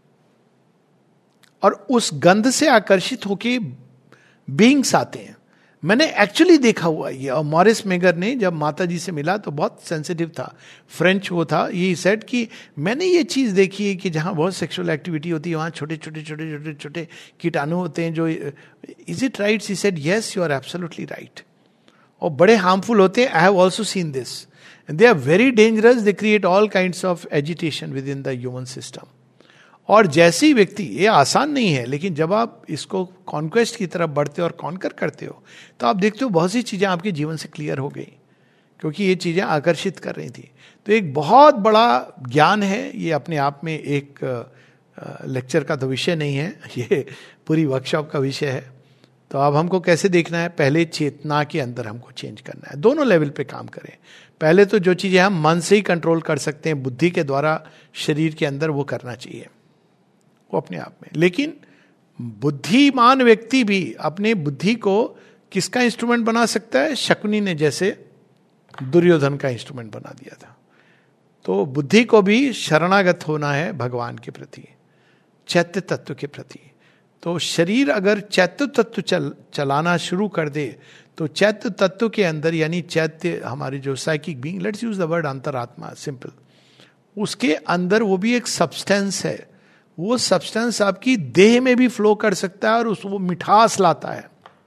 और उस गंध से आकर्षित होके बीइंग्स आते हैं। मैंने एक्चुअली देखा हुआ ये। और मॉरिस मेगर ने जब माता जी से मिला तो बहुत सेंसिटिव था, फ्रेंच वो था, ये सेड कि मैंने ये चीज देखी है कि जहां बहुत सेक्सुअल एक्टिविटी होती है वहां छोटे छोटे छोटे छोटे छोटे कीटाणु होते हैं जो, is it right? She said yes, you are absolutely right. और बड़े हार्मफुल होते हैं। I have also seen this, they are very dangerous, they create all kinds of agitation within the human system. और जैसे ही व्यक्ति, ये आसान नहीं है, लेकिन जब आप इसको कॉन्क्वेस्ट की तरफ बढ़ते हो और कॉन्कर करते हो, तो आप देखते हो बहुत सी चीजें आपके जीवन से क्लियर हो गई, क्योंकि ये चीजें आकर्षित कर रही थी। तो एक बहुत बड़ा ज्ञान है ये, अपने आप में एक लेक्चर का तो विषय नहीं है, ये पूरी वर्कशॉप का विषय है। तो अब हमको कैसे देखना है, पहले चेतना के अंदर हमको चेंज करना है, दोनों लेवल पे काम करें। पहले तो जो चीजें हम मन से ही कंट्रोल कर सकते हैं, बुद्धि के द्वारा शरीर के अंदर, वो करना चाहिए वो अपने आप में। लेकिन बुद्धिमान व्यक्ति भी अपने बुद्धि को किसका इंस्ट्रूमेंट बना सकता है? शकुनी ने जैसे दुर्योधन का इंस्ट्रूमेंट बना दिया था। तो बुद्धि को भी शरणागत होना है भगवान के प्रति, चैत्य तत्व के प्रति। तो शरीर अगर चैत्य तत्व चल चलाना शुरू कर दे, तो चैत्य तत्व के अंदर, यानी चैत्य हमारी जो psychic being, let's use the word अंतरात्मा, सिंपल, उसके अंदर वो भी एक सब्सटेंस है वो सब्सटेंस आपकी देह में भी फ्लो कर सकता है और उस वो मिठास लाता है,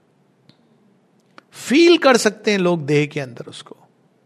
फील कर सकते हैं लोग देह के अंदर उसको,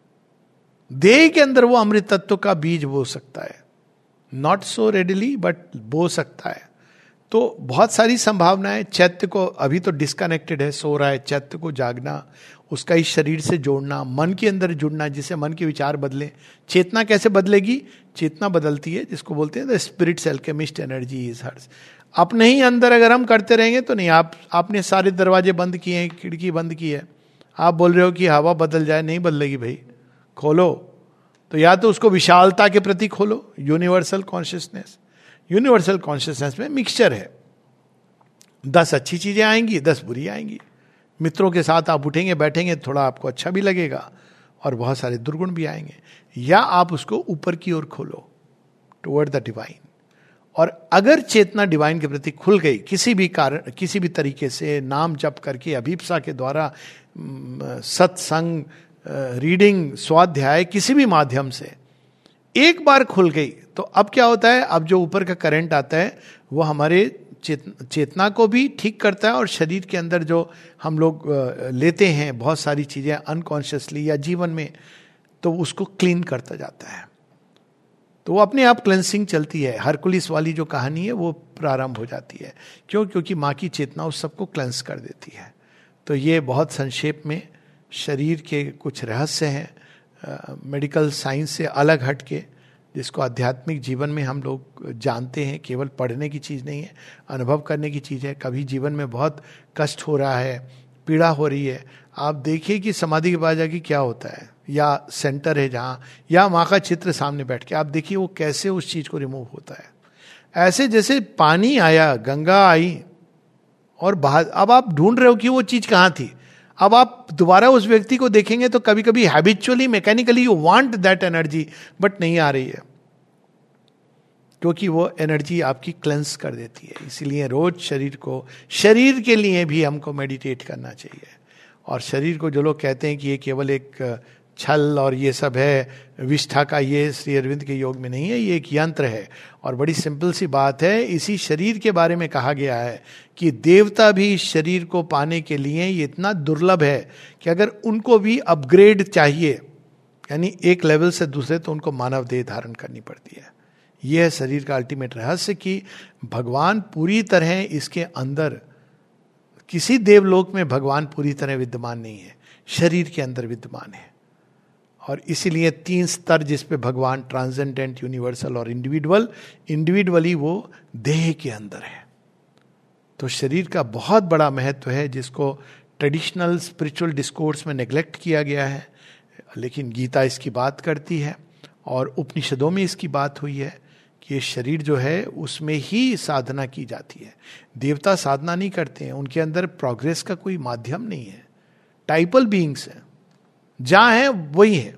देह के अंदर वो अमृत तत्व का बीज बो सकता है, नॉट सो रेडिली बट बो सकता है। तो बहुत सारी संभावनाएं, चैत्य को अभी तो डिस्कनेक्टेड है, सो रहा है, चैत्य को जागना, उसका इस शरीर से जोड़ना, मन के अंदर जुड़ना, जिससे मन के विचार बदले। चेतना कैसे बदलेगी? चेतना बदलती है जिसको बोलते हैं the spirits alchemist energy is hers. अपने ही अंदर अगर हम करते रहेंगे तो नहीं। आप आपने सारे दरवाजे बंद किए हैं, खिड़की बंद की है, आप बोल रहे हो कि हवा बदल जाए, नहीं बदलेगी भाई, खोलो। तो या तो उसको विशालता के प्रति खोलो, यूनिवर्सल कॉन्शियसनेस। यूनिवर्सल कॉन्शियसनेस में मिक्सचर है, दस अच्छी चीजें आएंगी, दस बुरी आएंगी। मित्रों के साथ आप उठेंगे बैठेंगे, थोड़ा आपको अच्छा भी लगेगा और बहुत सारे दुर्गुण भी आएंगे। या आप उसको ऊपर की ओर खोलो, टुवर्ड द डिवाइन। और अगर चेतना डिवाइन के प्रति खुल गई किसी भी कारण, किसी भी तरीके से, नाम जप करके, अभिप्सा के द्वारा, सत्संग, रीडिंग, स्वाध्याय, किसी भी माध्यम से एक बार खुल गई, तो अब क्या होता है? अब जो ऊपर का करंट आता है वो हमारे चेतना चेतना को भी ठीक करता है और शरीर के अंदर जो हम लोग लेते हैं बहुत सारी चीजें अनकॉन्शियसली या जीवन में, तो उसको क्लीन करता जाता है। तो वो अपने आप क्लेंसिंग चलती है। हरकुलिस वाली जो कहानी है वो प्रारंभ हो जाती है। क्यों? क्योंकि माँ की चेतना उस सबको क्लेंस कर देती है। तो ये बहुत संक्षेप में शरीर के कुछ रहस्य हैं, मेडिकल साइंस से अलग हट के, जिसको आध्यात्मिक जीवन में हम लोग जानते हैं। केवल पढ़ने की चीज़ नहीं है, अनुभव करने की चीज़ है। कभी जीवन में बहुत कष्ट हो रहा है, पीड़ा हो रही है, आप देखिए कि समाधि के बाद जाके क्या होता है, या सेंटर है जहाँ, या माँ का चित्र सामने बैठ के आप देखिए वो कैसे उस चीज़ को रिमूव होता है। ऐसे जैसे पानी आया, गंगा आई और बाहर, अब आप ढूंढ रहे हो कि वो चीज़ कहाँ थी। अब आप दोबारा उस व्यक्ति को देखेंगे तो कभी कभी habitually, mechanically you want that energy, but नहीं आ रही है, क्योंकि वो एनर्जी आपकी क्लेंस कर देती है। इसीलिए रोज शरीर को, शरीर के लिए भी हमको मेडिटेट करना चाहिए। और शरीर को जो लोग कहते हैं कि ये केवल एक छल और ये सब है, विष्ठा का, ये श्री अरविंद के योग में नहीं है, ये एक यंत्र है। और बड़ी सिंपल सी बात है, इसी शरीर के बारे में कहा गया है कि देवता भी इस शरीर को पाने के लिए ये इतना दुर्लभ है कि अगर उनको भी अपग्रेड चाहिए, यानी एक लेवल से दूसरे, तो उनको मानव देह धारण करनी पड़ती है। यह है शरीर का अल्टीमेट रहस्य कि भगवान पूरी तरह इसके अंदर, किसी देवलोक में भगवान पूरी तरह विद्यमान नहीं है, शरीर के अंदर विद्यमान है। और इसीलिए तीन स्तर जिस पे भगवान ट्रांसेंडेंट, यूनिवर्सल और इंडिविजुअल, इंडिविजुअली वो देह के अंदर है। तो शरीर का बहुत बड़ा महत्व है जिसको ट्रेडिशनल स्पिरिचुअल डिस्कोर्स में नेग्लेक्ट किया गया है, लेकिन गीता इसकी बात करती है और उपनिषदों में इसकी बात हुई है कि ये शरीर जो है उसमें ही साधना की जाती है। देवता साधना नहीं करते हैं, उनके अंदर प्रोग्रेस का कोई माध्यम नहीं है, टाइपल बीइंग्स हैं, जहां है वही है।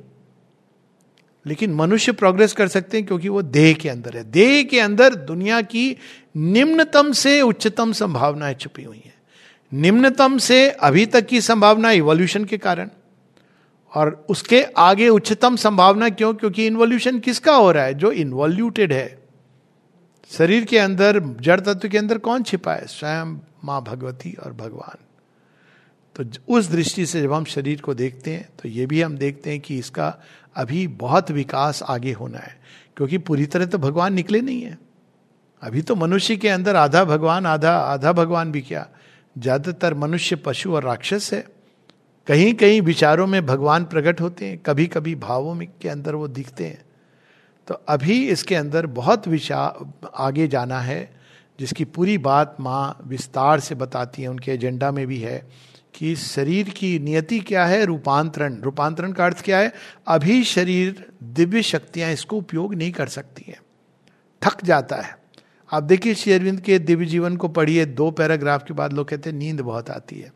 लेकिन मनुष्य प्रोग्रेस कर सकते हैं क्योंकि वो देह के अंदर है। देह के अंदर दुनिया की निम्नतम से उच्चतम संभावनाएं छुपी हुई हैं। निम्नतम से अभी तक की संभावना इवोल्यूशन के कारण, और उसके आगे उच्चतम संभावना क्यों? क्योंकि इन्वोल्यूशन किसका हो रहा है? जो इन्वोल्यूटेड है। शरीर के अंदर, जड़ तत्व के अंदर कौन छिपा है? स्वयं मां भगवती और भगवान। तो उस दृष्टि से जब हम शरीर को देखते हैं तो ये भी हम देखते हैं कि इसका अभी बहुत विकास आगे होना है, क्योंकि पूरी तरह तो भगवान निकले नहीं है। अभी तो मनुष्य के अंदर आधा भगवान, आधा आधा भगवान भी क्या, ज्यादातर मनुष्य, पशु और राक्षस है। कहीं कहीं विचारों में भगवान प्रकट होते हैं, कभी कभी भावों में के अंदर वो दिखते हैं। तो अभी इसके अंदर बहुत विचार आगे जाना है, जिसकी पूरी बात माँ विस्तार से बताती है, उनके एजेंडा में भी है कि शरीर की नियति क्या है? रूपांतरण। रूपांतरण का अर्थ क्या है? अभी शरीर, दिव्य शक्तियां इसको उपयोग नहीं कर सकती हैं, थक जाता है। आप देखिए श्री अरविंद के दिव्य जीवन को पढ़िए, दो पैराग्राफ के बाद लोग कहते हैं नींद बहुत आती है।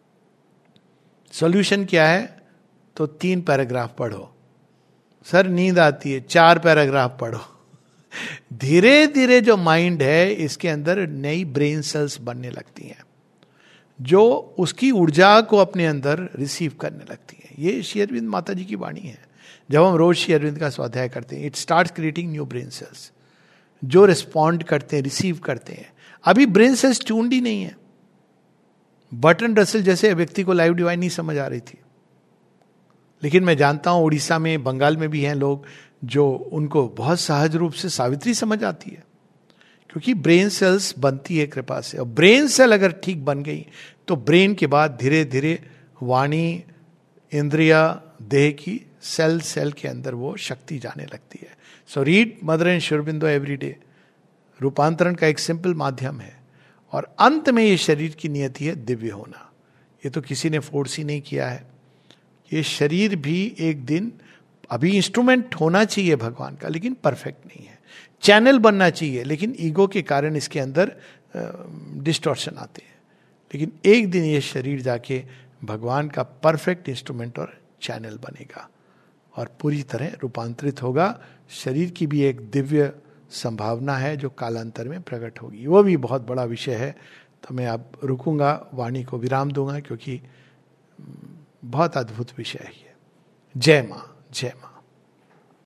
सॉल्यूशन क्या है? तो तीन पैराग्राफ पढ़ो। सर नींद आती है, चार पैराग्राफ पढ़ो। धीरे धीरे जो माइंड है इसके अंदर नई ब्रेन सेल्स बनने लगती हैं, जो उसकी ऊर्जा को अपने अंदर रिसीव करने लगती है। ये श्री अरविंद माता जी की वाणी है। जब हम रोज श्री अरविंद का स्वाध्याय करते हैं, it starts creating new brain cells. जो रिस्पॉन्ड करते हैं, रिसीव करते हैं। अभी ब्रेन सेल्स ट्यून्ड ही नहीं है। बर्टन रसेल जैसे व्यक्ति को लाइव डिवाइन नहीं समझ आ रही थी, लेकिन मैं जानता हूं उड़ीसा में, बंगाल में भी हैं लोग जो उनको बहुत सहज रूप से सावित्री समझ आती है, क्योंकि ब्रेन सेल्स बनती है कृपा से। और ब्रेन सेल अगर ठीक बन गई तो ब्रेन के बाद धीरे धीरे वाणी, इंद्रिया, देह की सेल सेल के अंदर वो शक्ति जाने लगती है। So read Mother and Shri Aurobindo every day. रूपांतरण का एक सिंपल माध्यम है, और अंत में ये शरीर की नियति है दिव्य होना। ये तो किसी ने फोर्स ही नहीं किया है। ये शरीर भी एक दिन, अभी इंस्ट्रूमेंट होना चाहिए भगवान का, लेकिन परफेक्ट नहीं है। चैनल बनना चाहिए, लेकिन ईगो के कारण इसके अंदर डिस्टॉर्शन आते हैं। लेकिन एक दिन ये शरीर जाके भगवान का परफेक्ट इंस्ट्रूमेंट और चैनल बनेगा और पूरी तरह रूपांतरित होगा। शरीर की भी एक दिव्य संभावना है जो कालांतर में प्रकट होगी। वो भी बहुत बड़ा विषय है, तो मैं अब रुकूंगा, वाणी को विराम दूंगा, क्योंकि बहुत अद्भुत विषय है ये। जय मां, जय मां।